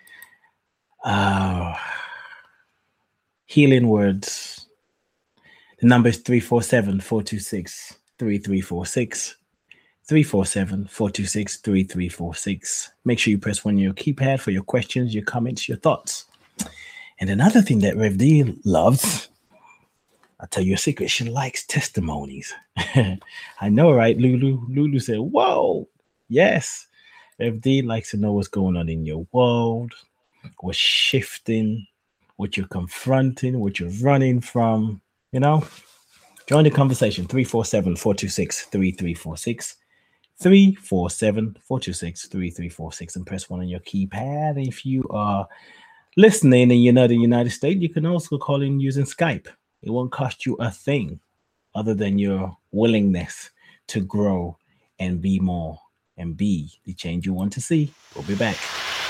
D: Uh, healing words. The number is three four seven, four two six, three three four six. three four seven, four two six, three three four six. Make sure you press one on your keypad for your questions, your comments, your thoughts. And another thing that Rev D loves, I'll tell you a secret, she likes testimonies. I know, right, Lulu? Lulu said, whoa, yes. Rev D likes to know what's going on in your world, what's shifting, what you're confronting, what you're running from, you know? Join the conversation, three four seven, four two six, three three four six. three four seven, four two six, three three four six, and press one on your keypad. If you are listening and you're not in the United States, you can also call in using Skype. It won't cost you a thing other than your willingness to grow and be more and be the change you want to see. We'll be back.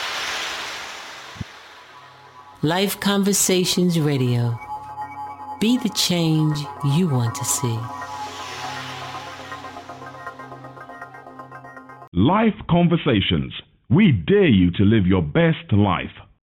A: Life Conversations Radio. Be the change you want to see.
F: Life Conversations. We dare you to live your best life.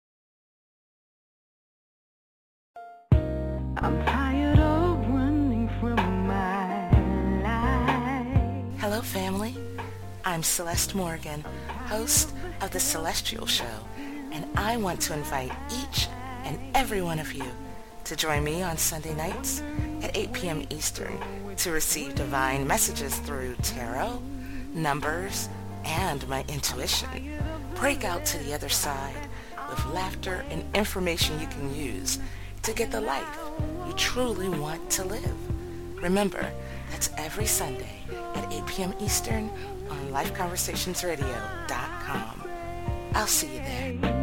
K: I'm tired of running from my life.
G: Hello, family. I'm Celeste Morgan, host of The Celestial Show, and I want to invite each and every one of you to join me on Sunday nights at eight p.m. Eastern to receive divine messages through tarot, numbers, and my intuition. Break out to the other side with laughter and information you can use to get the life you truly want to live. Remember, that's every Sunday at eight p.m. Eastern on life conversations radio dot com. I'll see you there.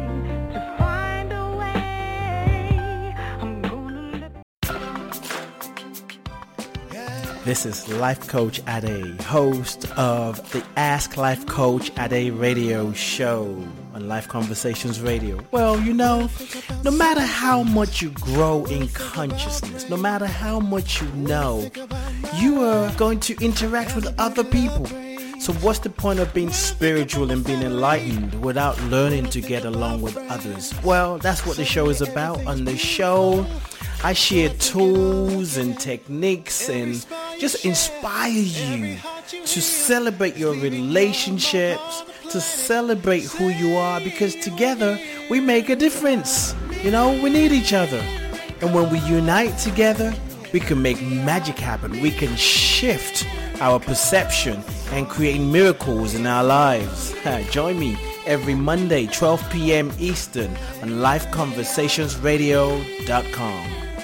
D: This is Life Coach Ade, host of the Ask Life Coach Ade radio show on Life Conversations Radio. Well, you know, no matter how much you grow in consciousness, no matter how much you know, you are going to interact with other people. So what's the point of being spiritual and being enlightened without learning to get along with others? Well, that's what the show is about. On the show, I share tools and techniques and just inspire you to celebrate your relationships, to celebrate who you are, because together we make a difference. You know, we need each other. And when we unite together, we can make magic happen. We can shift our perception and create miracles in our lives. Join me every Monday, twelve p.m. Eastern on life conversations radio dot com.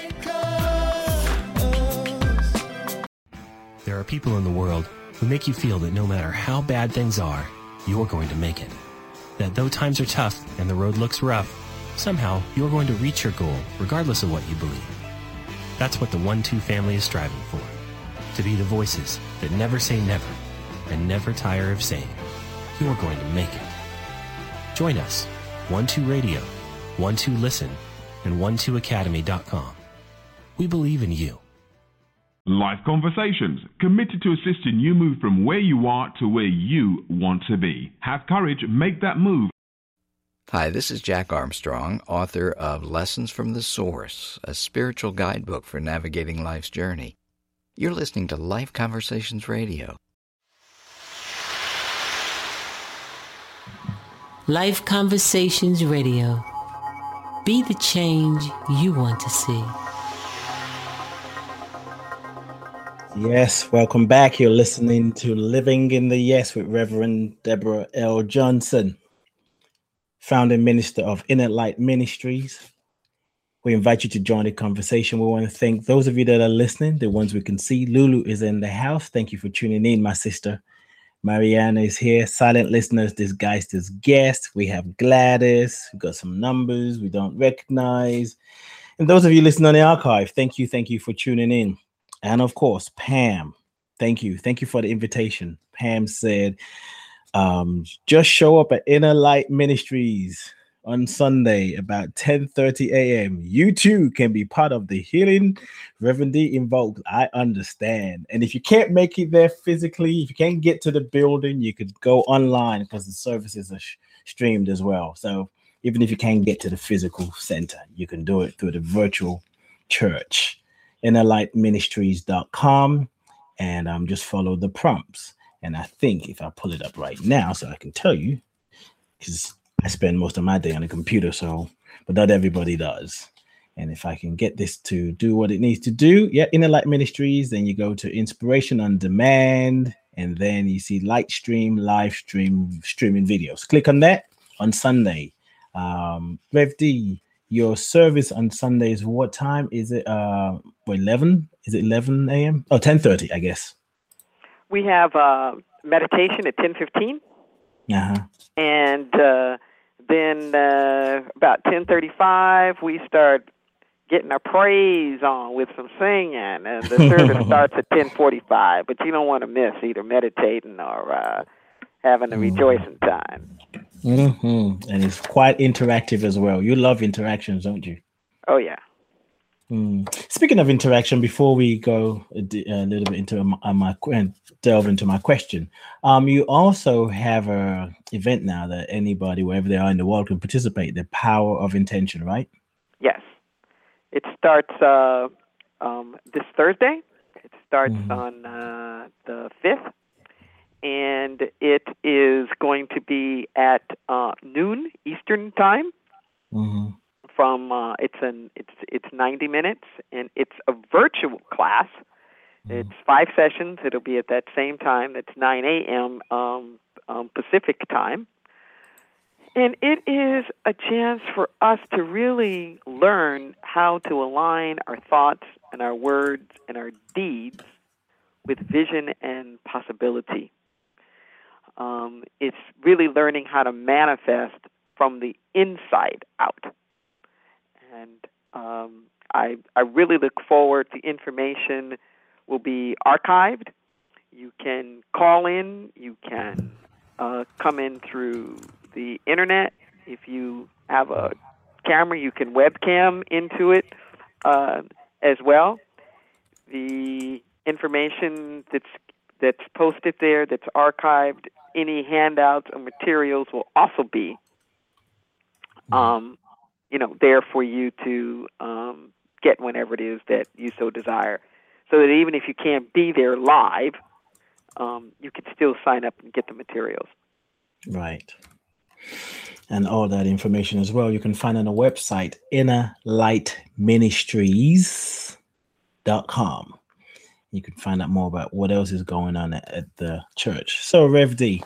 L: There are people in the world who make you feel that no matter how bad things are, you're going to make it. That though times are tough and the road looks rough, somehow you're going to reach your goal regardless of what you believe. That's what the one two family is striving for. To be the voices that never say never and never tire of saying, you're going to make it. Join us, one two Radio, one two Listen, and one two academy dot com. We believe in you.
F: Life Conversations, committed to assisting you move from where you are to where you want to be. Have courage, make that move.
C: Hi, this is Jack Armstrong, author of Lessons from the Source, a spiritual guidebook for navigating life's journey. You're listening to Life Conversations Radio.
A: Life Conversations Radio. Be the change you want to see.
D: Yes, welcome back. You're listening to Living in the Yes with Reverend Deborah L. Johnson, founding minister of Inner Light Ministries. We invite you to join the conversation. We want to thank those of you that are listening, the ones we can see. Lulu is in the house. Thank you for tuning in, my sister. Mariana is here. Silent listeners disguised as guests. We have Gladys. We've got some numbers we don't recognize. And those of you listening on the archive, thank you. Thank you for tuning in. And of course, Pam, thank you. Thank you for the invitation. Pam said, um, just show up at Inner Light Ministries on Sunday about ten thirty a.m. You too can be part of the healing. Reverend D invoked. I understand. And if you can't make it there physically, if you can't get to the building, you could go online because the services are sh- streamed as well. So even if you can't get to the physical center, you can do it through the virtual church. inner light ministries dot com, and um, just follow the prompts. And I think if I pull it up right now, so I can tell you, because I spend most of my day on the computer, so but not everybody does. And if I can get this to do what it needs to do, yeah, Inner Light Ministries, then you go to Inspiration on Demand, and then you see light stream, live stream, streaming videos. Click on that on Sunday. Um, Rev D, your service on Sundays, what time is it? Uh, eleven? Is it eleven a.m.? Oh, ten thirty, I guess.
E: We have uh, meditation at ten fifteen.
D: Uh-huh.
E: And uh, then uh, about ten thirty-five, we start getting our praise on with some singing, and the service starts at ten forty-five. But you don't want to miss either meditating or uh, having a rejoicing time.
D: Mm-hmm. And it's quite interactive as well. You love interactions, don't you?
E: Oh, yeah.
D: Mm. Speaking of interaction, before we go a, d- a little bit into my, my and delve into my question, um, you also have a event now that anybody, wherever they are in the world, can participate. The Power of Intention, right?
E: Yes. It starts uh, um, this Thursday. It starts
D: Mhm.
E: on uh, the fifth, and it is going to be at uh, noon Eastern time.
D: Mm-hmm.
E: From uh, it's an it's it's ninety minutes, and it's a virtual class. It's five sessions. It'll be at that same time. That's nine a.m. Um, um, Pacific time. And it is a chance for us to really learn how to align our thoughts and our words and our deeds with vision and possibility. Um, it's really learning how to manifest from the inside out. And um, I, I really look forward. The information will be archived. You can call in. You can uh, come in through the internet. If you have a camera, you can webcam into it uh, as well. The information that's that's posted there, that's archived, any handouts or materials will also be, um, you know, there for you to um, get whenever it is that you so desire. So that even if you can't be there live, um, you can still sign up and get the materials.
D: Right. And all that information as well, you can find on the website, inner light ministries dot com. You can find out more about what else is going on at, at the church. So, Rev D,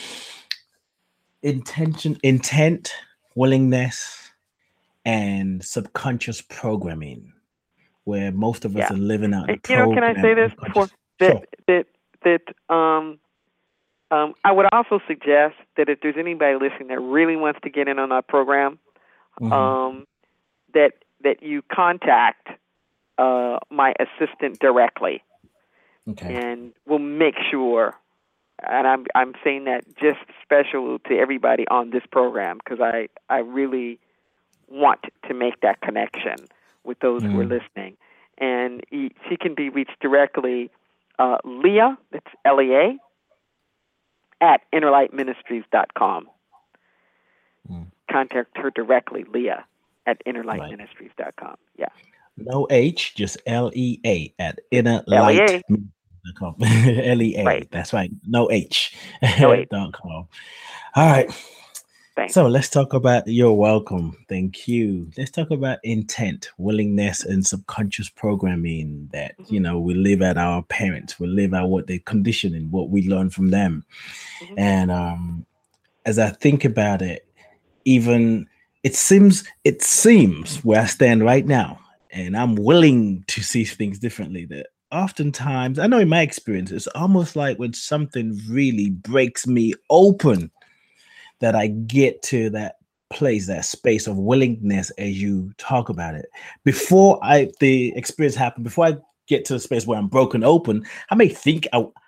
D: intention, intent, willingness, and subconscious programming, where most of us
E: Yeah.
D: are living out the
E: You know, can I say this
D: program-
E: before that that that um um I would also suggest that if there's anybody listening that really wants to get in on our program,
D: Mhm.
E: um that that you contact uh my assistant directly.
D: Okay.
E: And we'll make sure, and I'm I'm saying that just special to everybody on this program, because I, I really want to make that connection with those who are
D: Mm.
E: listening. And he, she can be reached directly, uh, Leah, that's L E A, at inner light ministries dot com.
D: Mm.
E: Contact her directly, Leah, at inner light ministries dot com. Yeah.
D: No H, just L E A at inner
E: L E A.
D: light dot com. L E A.
E: Right.
D: That's right. No H.
E: No H.
D: dot com. All right.
E: Thanks.
D: So let's talk about, you're welcome. Thank you. Let's talk about intent, willingness, and subconscious programming that, you know, we live at our parents, we live at what they conditioning, what we learn from them.
E: Mm-hmm.
D: And um, as I think about it, even it seems, it seems where I stand right now, and I'm willing to see things differently, that oftentimes, I know in my experience, it's almost like when something really breaks me open, that I get to that place, that space of willingness as you talk about it. Before I the experience happened, before I get to the space where I'm broken open, I may think I,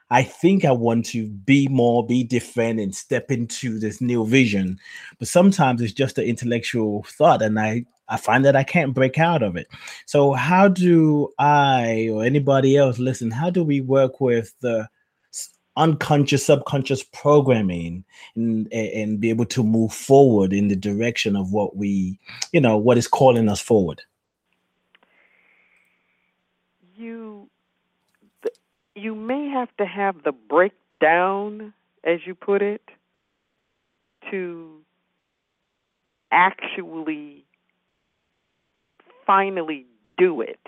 D: I think I want to be more, be different, and step into this new vision. But sometimes it's just an intellectual thought, and I, I find that I can't break out of it. So how do I or anybody else listen? How do we work with the unconscious, subconscious programming and, and be able to move forward in the direction of what we, you know, what is calling us forward?
E: You you may have to have the breakdown, as you put it, to actually finally do it.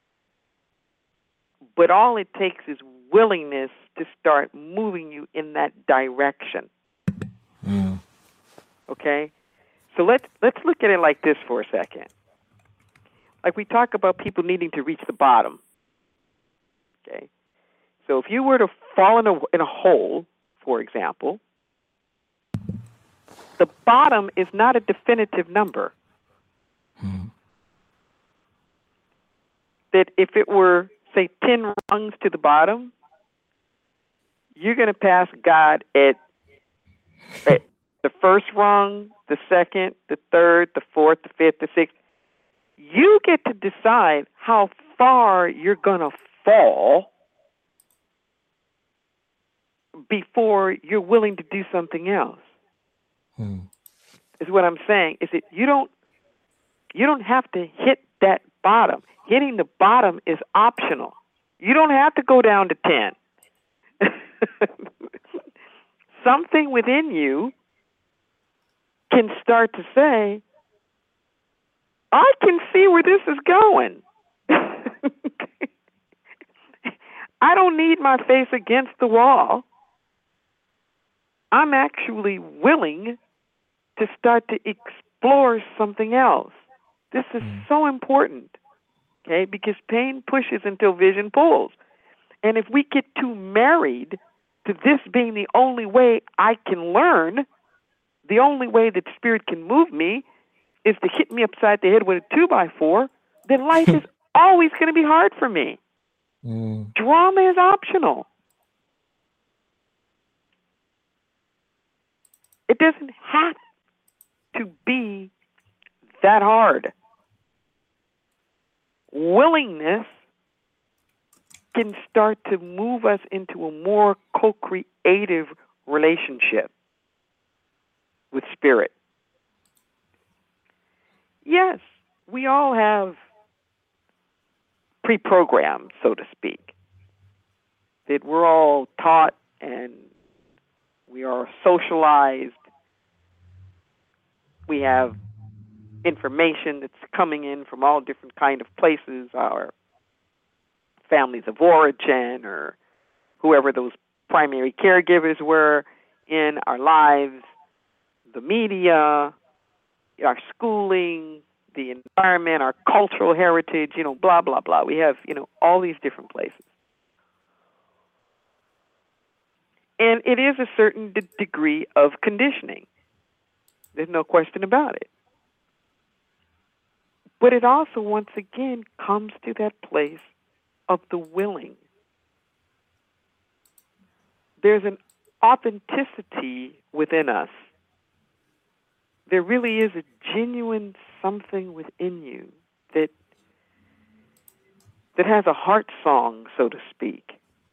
E: But all it takes is willingness to start moving you in that direction.
D: Mm.
E: Okay? So let's let's look at it like this for a second. Like we talk about people needing to reach the bottom. Okay? So if you were to fall in a, in a hole, for example, the bottom is not a definitive number.
D: Mm.
E: That if it were, say, ten rungs to the bottom, you're going to pass God at, at the first rung, the second, the third, the fourth, the fifth, the sixth. You get to decide how far you're going to fall before you're willing to do something else.
D: Hmm.
E: Is what I'm saying. Is that you don't you don't have to hit that bottom. Hitting the bottom is optional. You don't have to go down to ten. Something within you can start to say, I can see where this is going. I don't need my face against the wall. I'm actually willing to start to explore something else. This is mm. so important, okay, because pain pushes until vision pulls. And if we get too married to this being the only way I can learn, the only way that spirit can move me is to hit me upside the head with a two by four, then life is always going to be hard for me.
D: Mm.
E: Drama is optional. It doesn't have to be that hard. Willingness can start to move us into a more co-creative relationship with spirit. Yes, we all have pre-programmed, so to speak, that we're all taught and we are socialized. We have information that's coming in from all different kind of places, our families of origin or whoever those primary caregivers were in our lives, the media, our schooling, the environment, our cultural heritage, you know, blah, blah, blah. We have, you know, all these different places. And it is a certain d- degree of conditioning. There's no question about it. But it also, once again, comes to that place of the willing. There's an authenticity within us. There really is a genuine something within you that that has a heart song, so to speak.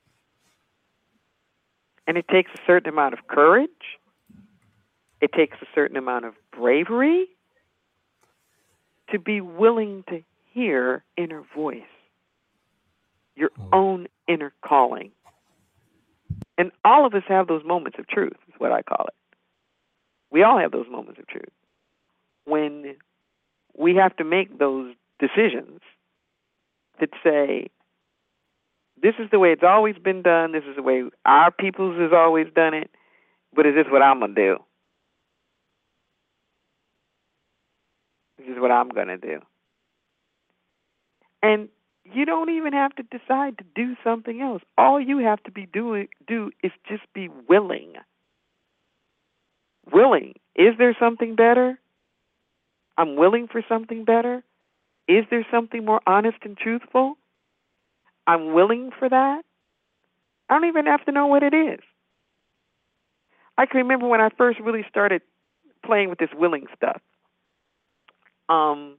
E: And it takes a certain amount of courage. It takes a certain amount of bravery to be willing to hear inner voice, your own inner calling. And all of us have those moments of truth, is what I call it. We all have those moments of truth. When we have to make those decisions that say, this is the way it's always been done, this is the way our peoples has always done it, but is this what I'm going to do? This is what I'm going to do. And you don't even have to decide to do something else. All you have to be doing do is just be willing. Willing. Is there something better? I'm willing for something better. Is there something more honest and truthful? I'm willing for that. I don't even have to know what it is. I can remember when I first really started playing with this willing stuff. Um,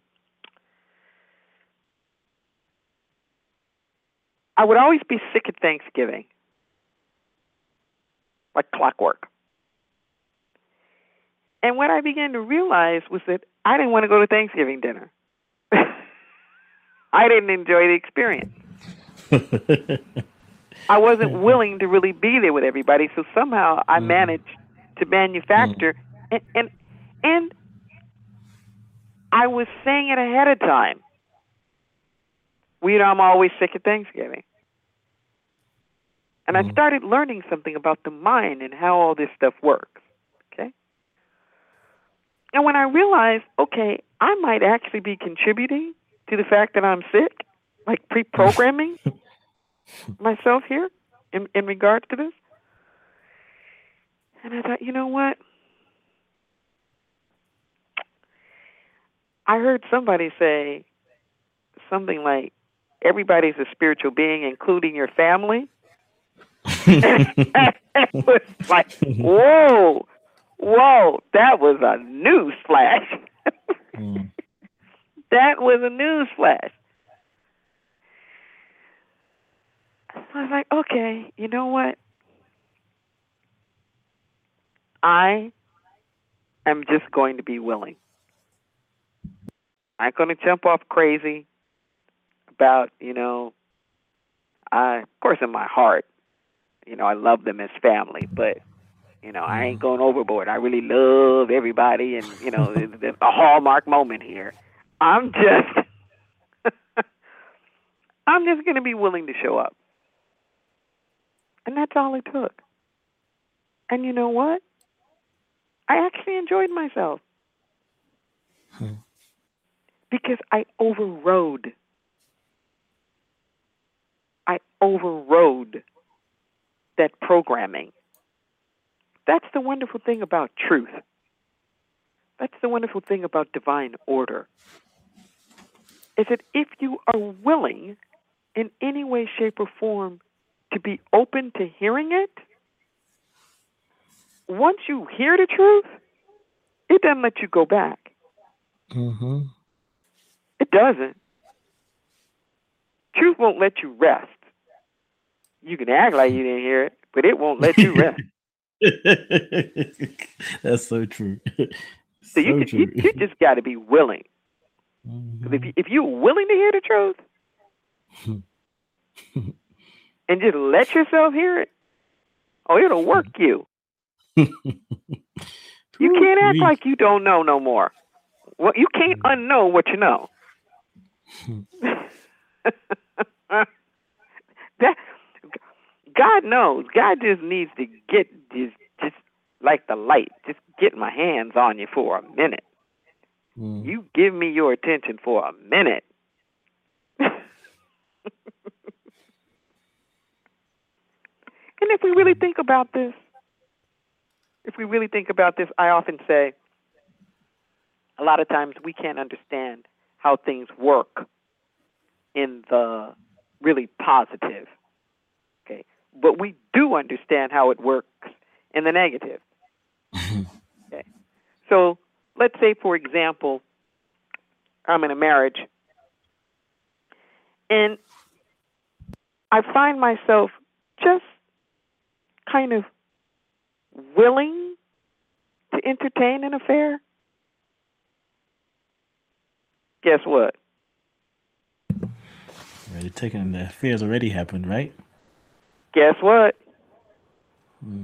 E: I would always be sick at Thanksgiving, like clockwork. And what I began to realize was that I didn't want to go to Thanksgiving dinner. I didn't enjoy the experience. I wasn't willing to really be there with everybody, so somehow I
D: Mm.
E: managed to manufacture, and, and and I was saying it ahead of time. Well, you know, I'm always sick at Thanksgiving. And I started learning something about the mind and how all this stuff works, okay? And when I realized, okay, I might actually be contributing to the fact that I'm sick, like pre-programming myself here in, in regards to this. And I thought, you know what? I heard somebody say something like, everybody's a spiritual being, including your family. It was like, whoa, whoa, that was a news flash.
D: Mm.
E: That was a news flash. So I was like, okay, you know what? I am just going to be willing. I'm going to jump off crazy about, you know, I, of course in my heart, you know, I love them as family, but, you know, I ain't going overboard. I really love everybody and, you know, there's a hallmark moment here. I'm just, I'm just going to be willing to show up. And that's all it took. And you know what? I actually enjoyed myself.
D: Hmm.
E: Because I overrode. I overrode that programming. That's the wonderful thing about truth. That's the wonderful thing about divine order. Is that if you are willing in any way, shape, or form to be open to hearing it, once you hear the truth, it doesn't let you go back.
D: Mm-hmm.
E: It doesn't. Truth won't let you rest. You can act like you didn't hear it, but it won't let you rest.
D: That's so true.
E: So you,
D: So
E: can, you,
D: true.
E: you just got to be willing.
D: Mhm.
E: Because if, you, if you're willing to hear the truth and just let yourself hear it, oh, it'll work you. You can't act like you don't know no more. Well, you can't unknow what you know. That God knows. God just needs to get just just like the light. Just get my hands on you for a minute.
D: Mm.
E: You give me your attention for a minute. And if we really think about this, if we really think about this, I often say a lot of times we can't understand how things work in the really positive. Okay. But we do understand how it works in the negative. Okay. So let's say, for example, I'm in a marriage and I find myself just kind of willing to entertain an affair. Guess what?
D: Already taken, the affairs already happened, right?
E: Guess what?
D: Mm.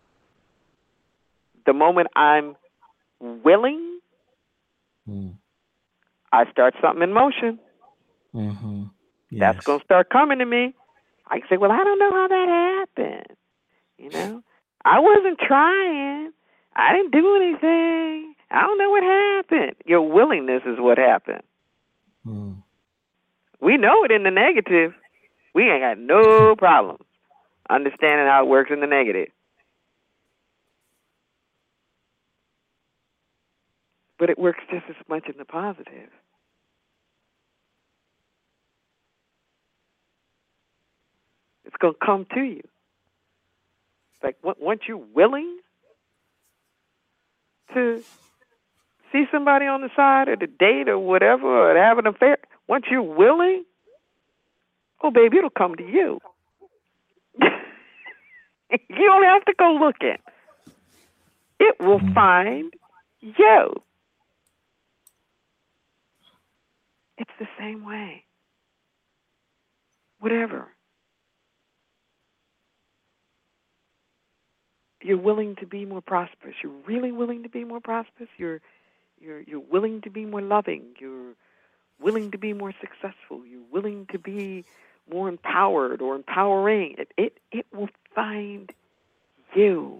E: The moment I'm willing,
D: Mm.
E: I start something in motion.
D: Mm-hmm.
E: That's going to start coming to me. I can say, well, I don't know how that happened. You know, I wasn't trying. I didn't do anything. I don't know what happened. Your willingness is what happened.
D: Mm.
E: We know it in the negative. We ain't got no problem understanding how it works in the negative. But it works just as much in the positive. It's going to come to you. It's like, weren't you willing to see somebody on the side or to date or whatever or to have an affair? Once you're willing, oh, baby, it'll come to you. You don't have to go looking. It will find you. It's the same way. Whatever. You're willing to be more prosperous. You're really willing to be more prosperous. You're you're you're willing to be more loving. You're willing to be more successful. You're willing to be more empowered or empowering. It it, it will find you.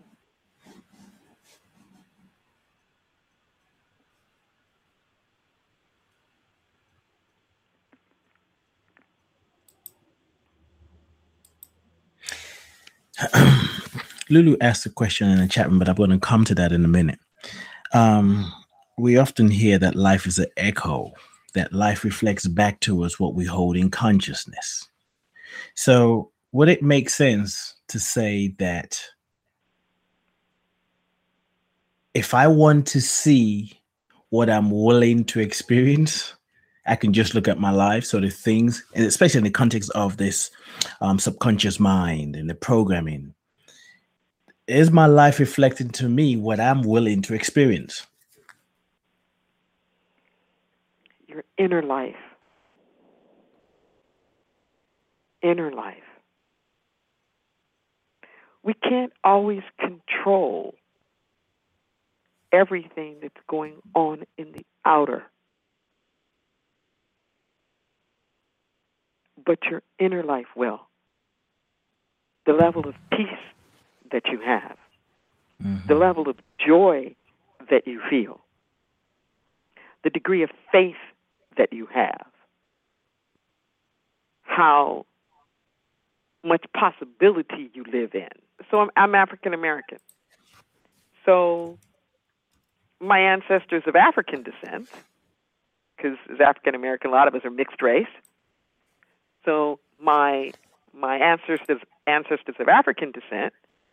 D: Lulu asked a question in the chat room, but I'm going to come to that in a minute. Um, we often hear that life is an echo, that life reflects back to us what we hold in consciousness. So would it make sense to say that if I want to see what I'm willing to experience, I can just look at my life. So the things, and especially in the context of this um, subconscious mind and the programming, is my life reflecting to me what I'm willing to experience?
E: Your inner life. Inner life. We can't always control everything that's going on in the outer. But your inner life will. The level of peace that you have, mm-hmm. the level of joy that you feel, the degree of faith that you have, how much possibility you live in. So I'm, I'm African American. So my ancestors of African descent, because as African American, a lot of us are mixed race. So my my ancestors ancestors of African descent,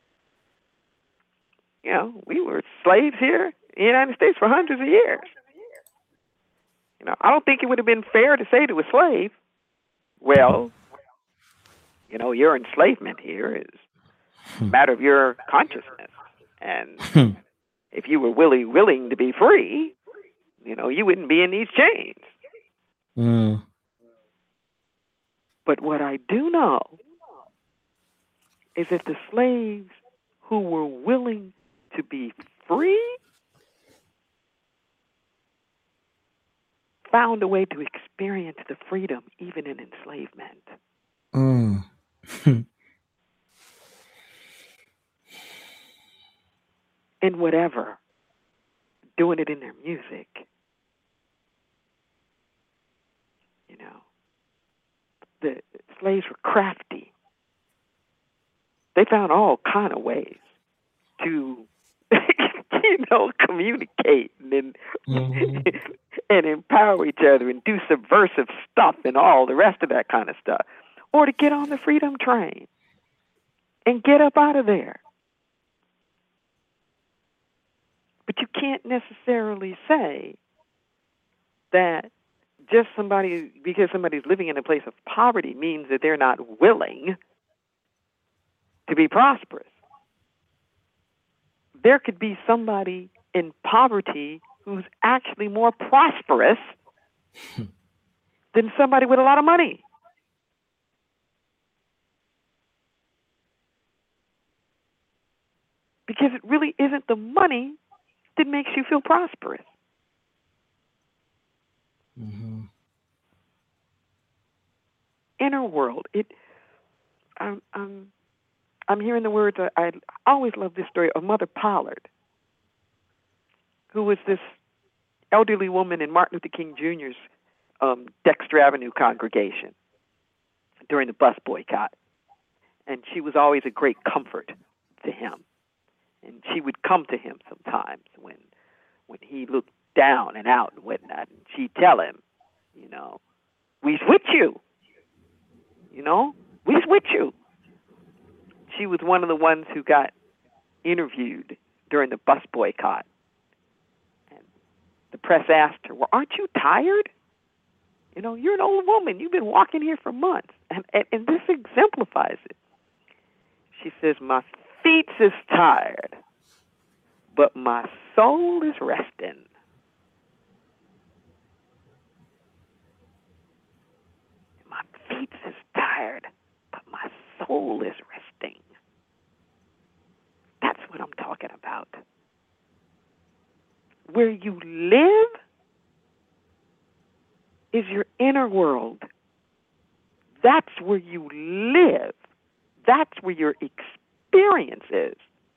E: you know, we were slaves here in the United States for hundreds of years. You know, I don't think it would have been fair to say to a slave, well, you know, your enslavement here is a matter of your consciousness. And if you were willing, willing to be free, you know, you wouldn't be in these chains.
D: Mm.
E: But what I do know is that the slaves who were willing to be free found a way to experience the freedom even in enslavement.
D: Mm.
E: In whatever, doing it in their music, you know. The slaves were crafty. They found all kind of ways to, you know, communicate and mm-hmm. and empower each other and do subversive stuff and all the rest of that kind of stuff, or to get on the freedom train and get up out of there. But you can't necessarily say that just somebody, because somebody's living in a place of poverty, means that they're not willing to be prosperous. There could be somebody in poverty who's actually more prosperous than somebody with a lot of money. Because it really isn't the money that makes you feel prosperous.
D: Mm-hmm.
E: Inner world. It. Um. um I'm hearing the words, I, I always love this story of Mother Pollard, who was this elderly woman in Martin Luther King Junior's um, Dexter Avenue congregation during the bus boycott. And she was always a great comfort to him. And she would come to him sometimes when when he looked down and out and whatnot, and she'd tell him, you know, we's with you. You know, we's with you. she was one of the ones who got interviewed during the bus boycott. And the press asked her, well, aren't you tired? You know, you're an old woman. You've been walking here for months. And, and, and this exemplifies it. She says, my feet is tired, but my soul is resting. My feet is tired, but my soul is resting. That's what I'm talking about. Where you live is your inner world. That's where you live. That's where your experience is.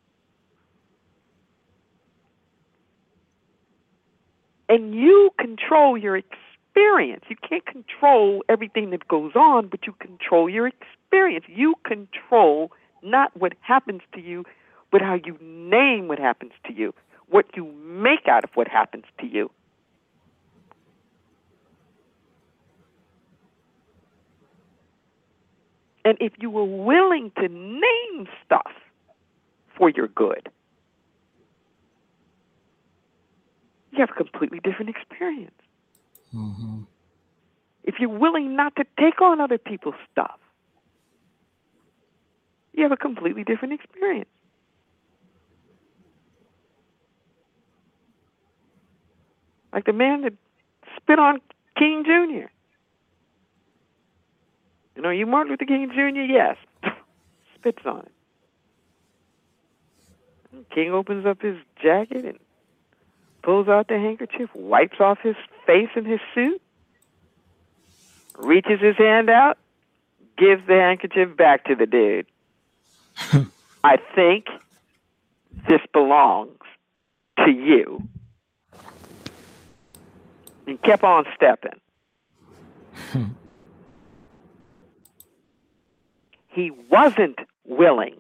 E: And you control your experience. You can't control everything that goes on, but you control your experience. You control not what happens to you, but how you name what happens to you, what you make out of what happens to you. And if you were willing to name stuff for your good, you have a completely different experience.
D: Mm-hmm.
E: If you're willing not to take on other people's stuff, you have a completely different experience. Like the man that spit on King Junior You know, you Martin Luther King Junior? Yes. Spits on it. King opens up his jacket and pulls out the handkerchief, wipes off his face in his suit, reaches his hand out, gives the handkerchief back to the dude. I think this belongs to you. And kept on stepping. He wasn't willing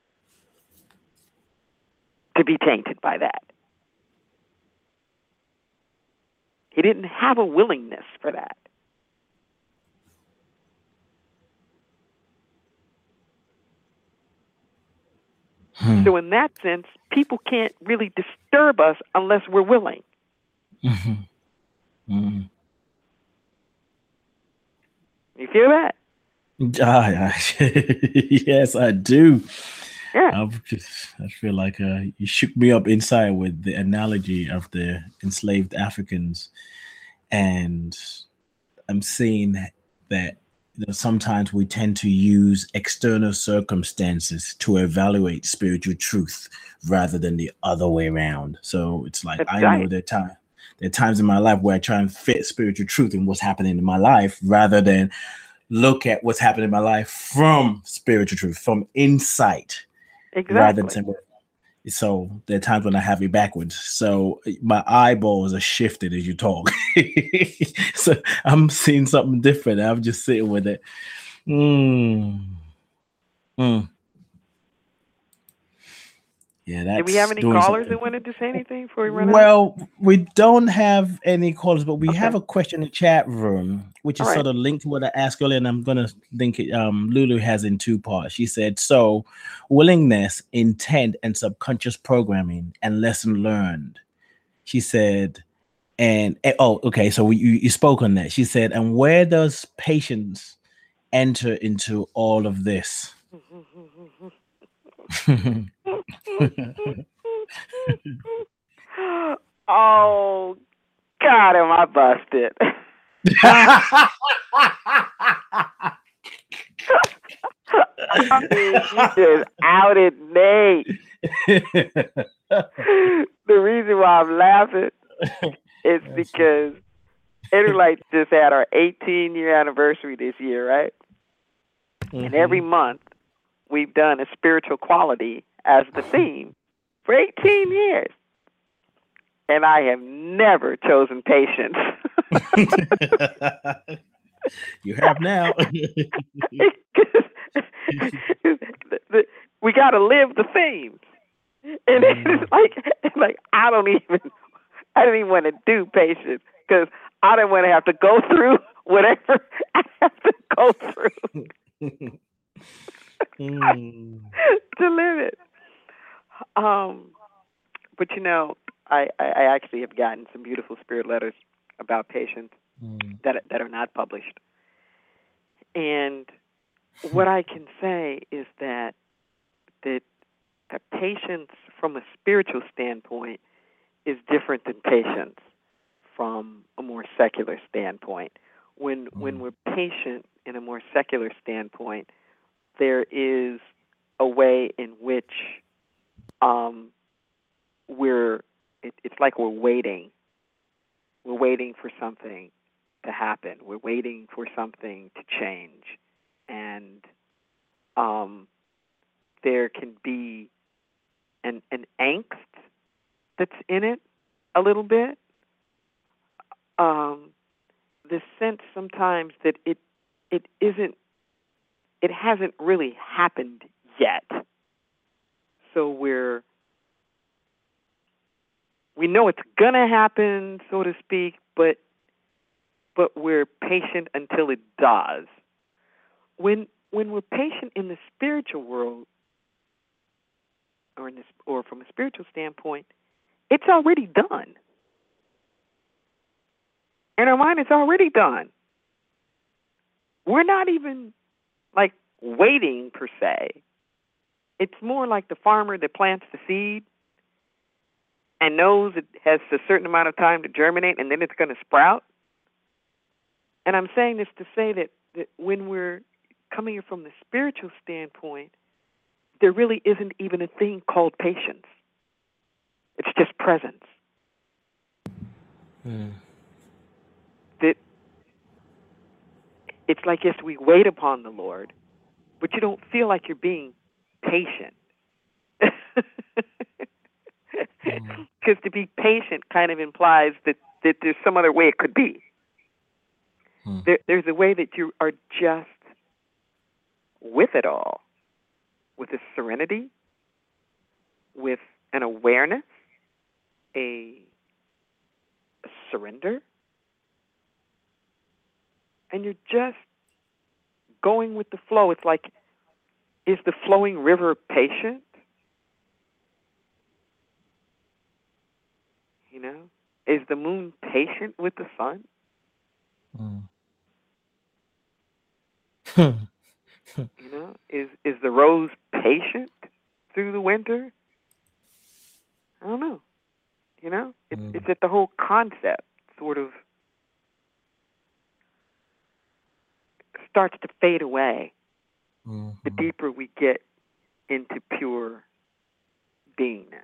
E: to be tainted by that. He didn't have a willingness for that.
D: Hmm.
E: So in that sense, people can't really disturb us unless we're willing.
D: Mm-hmm. Mm-hmm.
E: You feel that?
D: Ah, yes, I do.
E: Yeah.
D: I just, I feel like uh, you shook me up inside with the analogy of the enslaved Africans, and I'm seeing that you know, sometimes we tend to use external circumstances to evaluate spiritual truth rather than the other way around. So it's like
E: That's
D: I
E: right.
D: know there are times there are times in my life where I try and fit spiritual truth in what's happening in my life rather than look at what's happening in my life from spiritual truth, from insight.
E: Exactly.
D: Rather than so there are times when I have it backwards. So my eyeballs are shifted as you talk. So I'm seeing something different. I'm just sitting with it. Mm. Mm. Yeah, that's
E: Did we have any
D: doing
E: callers
D: something.
E: that wanted to say anything before we run out?
D: Well, we don't have any callers, but we
E: Okay.
D: have a question in the chat room, which is
E: All right.
D: sort of linked to what I asked earlier, and I'm going to link it. Um, Lulu has in two parts. She said, so willingness, intent, and subconscious programming and lesson learned. She said, and, and- oh, okay, so we, you, you spoke on that. She said, and where does patience enter into all of this?
E: Oh, God, am I busted? I mean, you just outed Nate. The reason why I'm laughing is because Interlight just had our eighteen year anniversary this year, right?
D: Mm-hmm.
E: And every month we've done a spiritual quality as the theme for eighteen years. And I have never chosen patience.
D: You have now.
E: We got to live the theme. And it's like, it's like I don't even, I don't even want to do patience because I don't want to have to go through whatever I have to go through.
D: Mm.
E: to live it. Um, but you know, I, I, I actually have gotten some beautiful spirit letters about patience
D: Mm.
E: that that are not published. And what I can say is that that that patience from a spiritual standpoint is different than patience from a more secular standpoint. When mm. when we're patient in a more secular standpoint, there is a way in which um, we're it, it's like we're waiting. We're waiting for something to happen. We're waiting for something to change. And um, there can be an, an angst that's in it a little bit. Um, the sense sometimes that it it isn't, it hasn't really happened yet. So we're, we know it's gonna happen, so to speak, but but we're patient until it does. When when we're patient in the spiritual world, or in this, or from a spiritual standpoint, it's already done. In our mind, it's already done. We're not even like waiting per se. It's more like the farmer that plants the seed and knows it has a certain amount of time to germinate and then it's going to sprout. And I'm saying this to say that, that when we're coming from the spiritual standpoint, there really isn't even a thing called patience. It's just presence.
D: Mm.
E: That it's like, yes, we wait upon the Lord, but you don't feel like you're being patient. Because mm. to be patient kind of implies that, that there's some other way it could be. Mm. There, there's a way that you are just with it all, with a serenity, with an awareness, a, a surrender, and you're just going with the flow. It's like, is the flowing river patient? You know, is the moon patient with the sun?
D: Mm.
E: You know, is is the rose patient through the winter? I don't know. You know, it's mm. it's that the whole concept sort of starts to fade away mm-hmm. the deeper we get into pure beingness.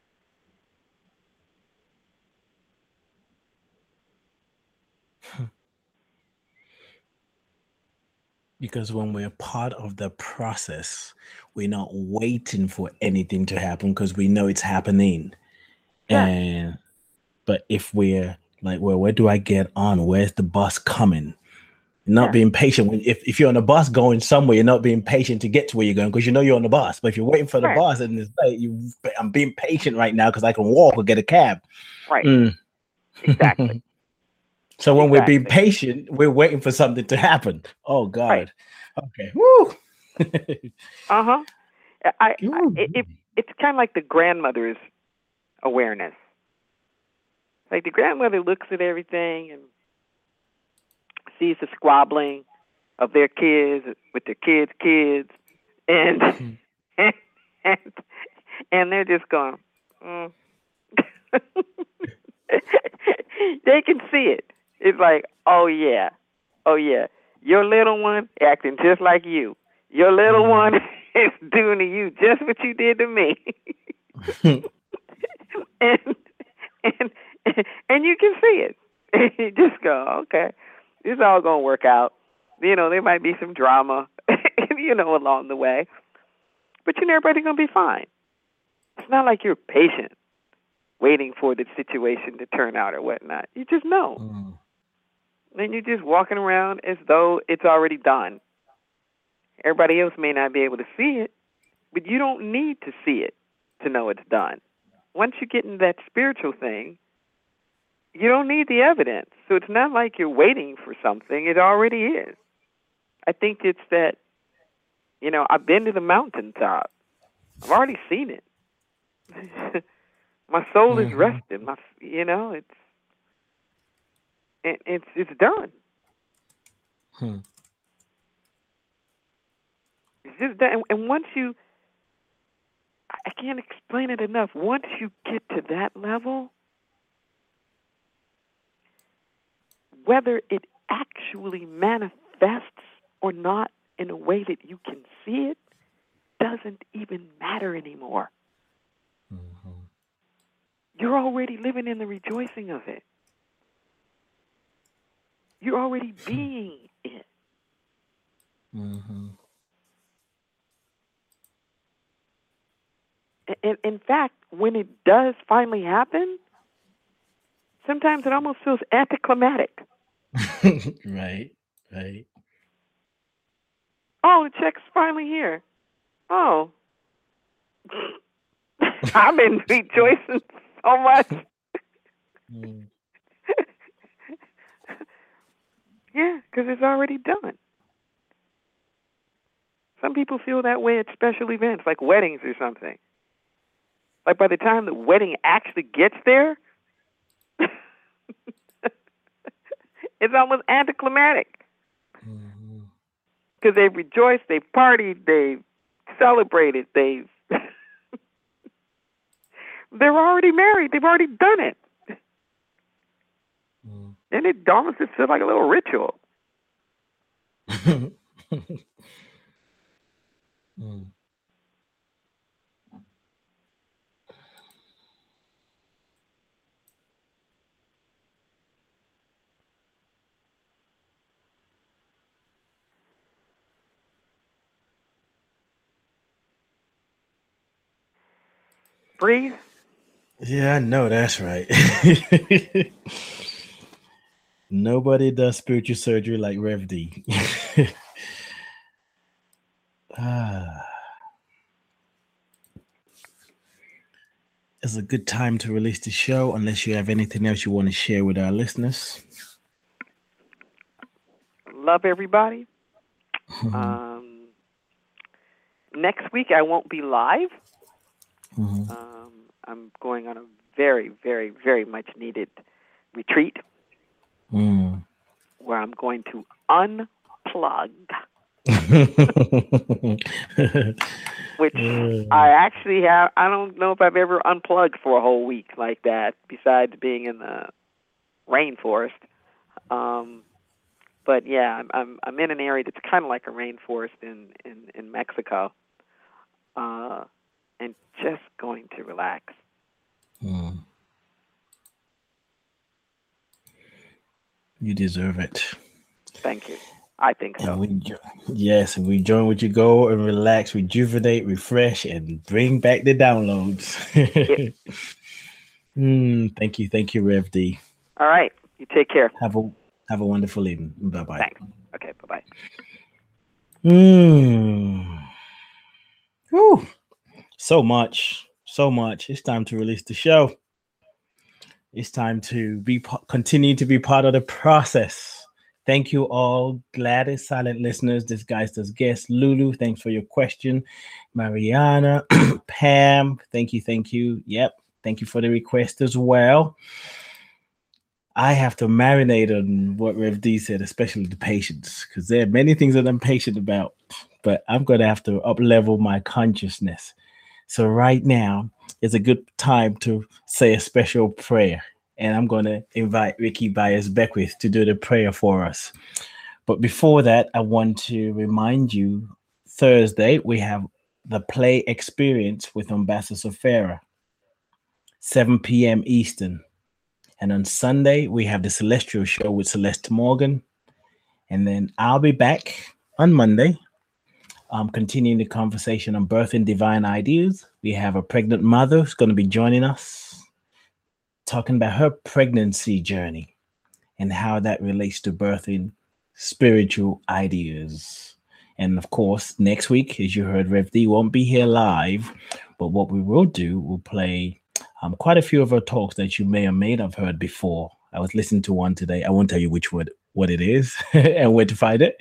D: Because when we're part of the process, we're not waiting for anything to happen because we know it's happening. Yeah. And but if we're like, well, where do I get on? Where's the bus coming? Not yeah. being patient. If if you're on a bus going somewhere, you're not being patient to get to where you're going because you know you're on the bus. But if you're waiting for the right. bus and it's like, you, I'm being patient right now because I can walk or get a cab.
E: Right.
D: Mm.
E: Exactly.
D: So when
E: exactly.
D: we're being patient, we're waiting for something to happen. Oh God. Right. Okay. Woo.
E: uh-huh. I, I it, it, it's kind of like the grandmother's awareness. Like the grandmother looks at everything and sees the squabbling of their kids with their kids' kids, and mm-hmm. and, and and they're just going. Mm. They can see it. It's like, oh yeah, oh yeah, your little one acting just like you. Your little mm-hmm. one is doing to you just what you did to me. and and and you can see it. You just go, okay, it's all gonna work out. You know, there might be some drama, you know, along the way, but you know, everybody's gonna be fine. It's not like you're patient, waiting for the situation to turn out or whatnot. You just know. Mm. Then you're just walking around as though it's already done. Everybody else may not be able to see it, but you don't need to see it to know it's done. Once you get into that spiritual thing, you don't need the evidence. So it's not like you're waiting for something. It already is. I think it's that You know, I've been to the mountaintop. I've already seen it. My soul mm-hmm. is rested. My, you know, it's it, it's it's done.
D: Hmm.
E: It's just done. And once you, I can't explain it enough. Once you get to that level, whether it actually manifests or not in a way that you can see it, doesn't even matter anymore. Mm-hmm. You're already living in the rejoicing of it. You're already being it.
D: Mm-hmm.
E: In, in fact, when it does finally happen, sometimes it almost feels anticlimactic.
D: Right, right.
E: Oh, the check's finally here. Oh. I've been rejoicing so much. Mm. Yeah, because it's already done. Some people feel that way at special events, like weddings or something. Like by the time the wedding actually gets there, it's almost anticlimactic. Because they've rejoiced, they've partied, they've celebrated, they've they're already married, they've already done it. Mm. And it almost just feels like a little ritual.
D: mm.
E: Breathe.
D: Yeah, I know that's right. Nobody does spiritual surgery like Rev D. ah. It's a good time to release the show, unless you have anything else you want to share with our listeners.
E: Love everybody. um, next week I won't be live. Mm-hmm. Um, I'm going on a very, very, very much needed retreat mm. where I'm going to unplug. Which uh. I actually have. I don't know if I've ever unplugged for a whole week like that, besides being in the rainforest. Um, but yeah, I'm, I'm I'm in an area that's kind of like a rainforest in in, in Mexico. Uh, and just going to relax. Mm.
D: You deserve it.
E: Thank you. I think so.
D: And we jo- yes, and we join with you. Go and relax, rejuvenate, refresh, and bring back the downloads. Yep. mm, thank you. Thank you, Rev D.
E: All right. You take care.
D: Have a have a wonderful evening. Bye-bye.
E: Thanks. Okay, bye-bye.
D: Mm. Whew. So much, so much. It's time to release the show. It's time to be continue to be part of the process. Thank you all, Gladys, silent listeners, disguised as guests. Lulu, thanks for your question. Mariana, Pam, thank you, thank you. Yep, thank you for the request as well. I have to marinate on what Rev D said, especially the patience, because there are many things that I'm patient about, but I'm going to have to up-level my consciousness. So right now is a good time to say a special prayer. And I'm going to invite Ricky Byers Beckwith to do the prayer for us. But before that, I want to remind you, Thursday, we have the Play Experience with Ambassador Farah, seven p.m. Eastern. And on Sunday, we have the Celestial Show with Celeste Morgan. And then I'll be back on Monday, um, continuing the conversation on birthing divine ideas. We have a pregnant mother who's going to be joining us, talking about her pregnancy journey and how that relates to birthing spiritual ideas. And of course, next week, as you heard, Rev D won't be here live, but what we will do, we'll play um, quite a few of her talks that you may or may not have heard before. I was listening to one today. I won't tell you which word, what it is and where to find it,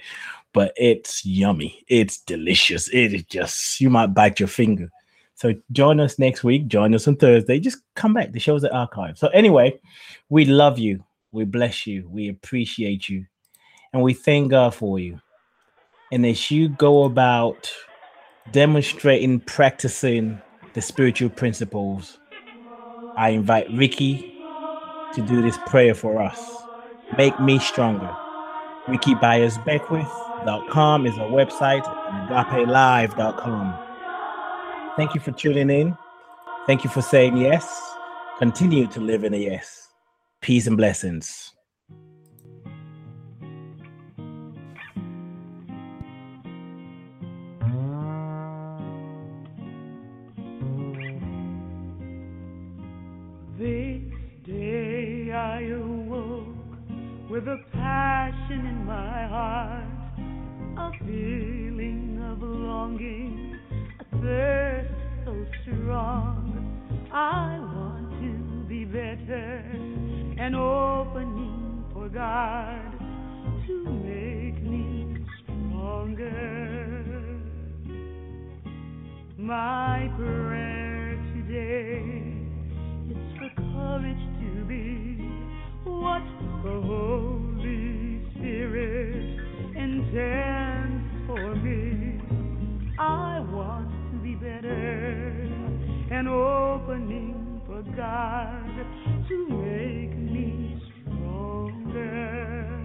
D: but it's yummy. It's delicious. It is just, you might bite your finger. So join us next week. Join us on Thursday. Just come back. The show's at archive. So anyway, we love you. We bless you. We appreciate you. And we thank God for you. And as you go about demonstrating, practicing the spiritual principles, I invite Ricky to do this prayer for us. Make me stronger. Ricky Byers Beckwith dot com is our website, and agape live dot com. Thank you for tuning in. Thank you for saying yes. Continue to live in a yes. Peace and blessings.
K: This day I awoke with a passion in my heart, a feeling of longing, a thirst so strong. I want to be better, an opening for God to make me stronger. My prayer today is for courage to be what the Holy Spirit intends for me. I want to be better, an opening for God to make me stronger.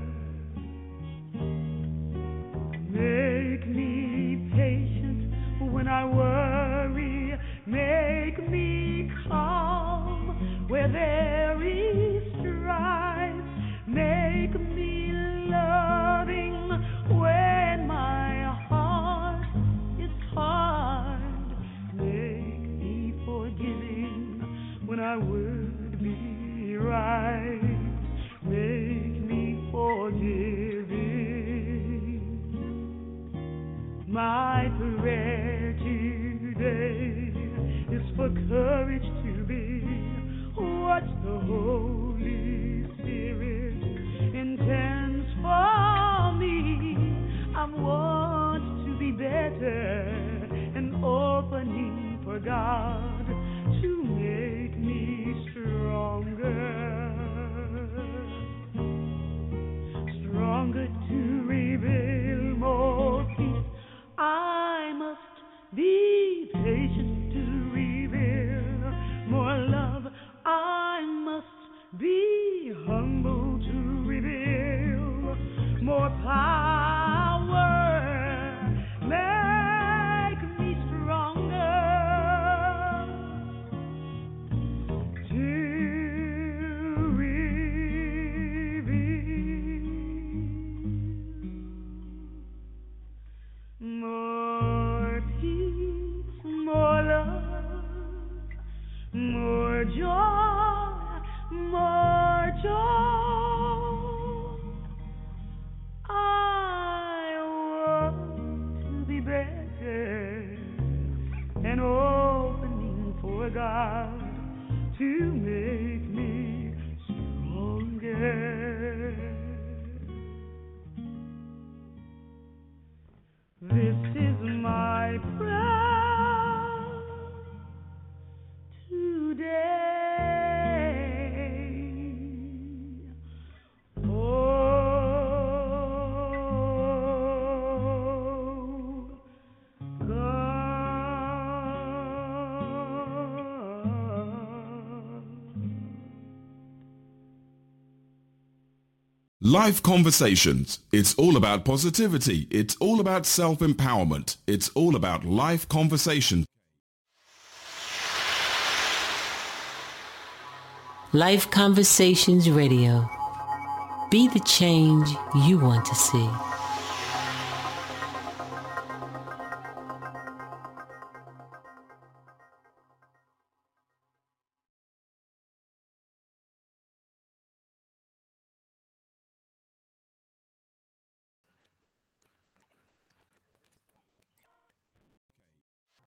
K: Make me patient when I worry, make me calm where there is strife, make me loving when my heart is hard, make me forgiving when I would be right, make me forgiving. My prayer today is for courage to be what the Holy Spirit intends for me. I want to be better, an opening for God to make me stronger, stronger to reveal more peace. I must be patient to reveal more love. I must be humble to reveal more power. Make me stronger to reveal more peace, more love, more joy, more joy. I want to be better, an opening for God to make me stronger. This is my prayer today.
F: Life Conversations. It's all about positivity. It's all about self-empowerment. It's all about life conversations.
A: Life Conversations Radio. Be the change you want to see.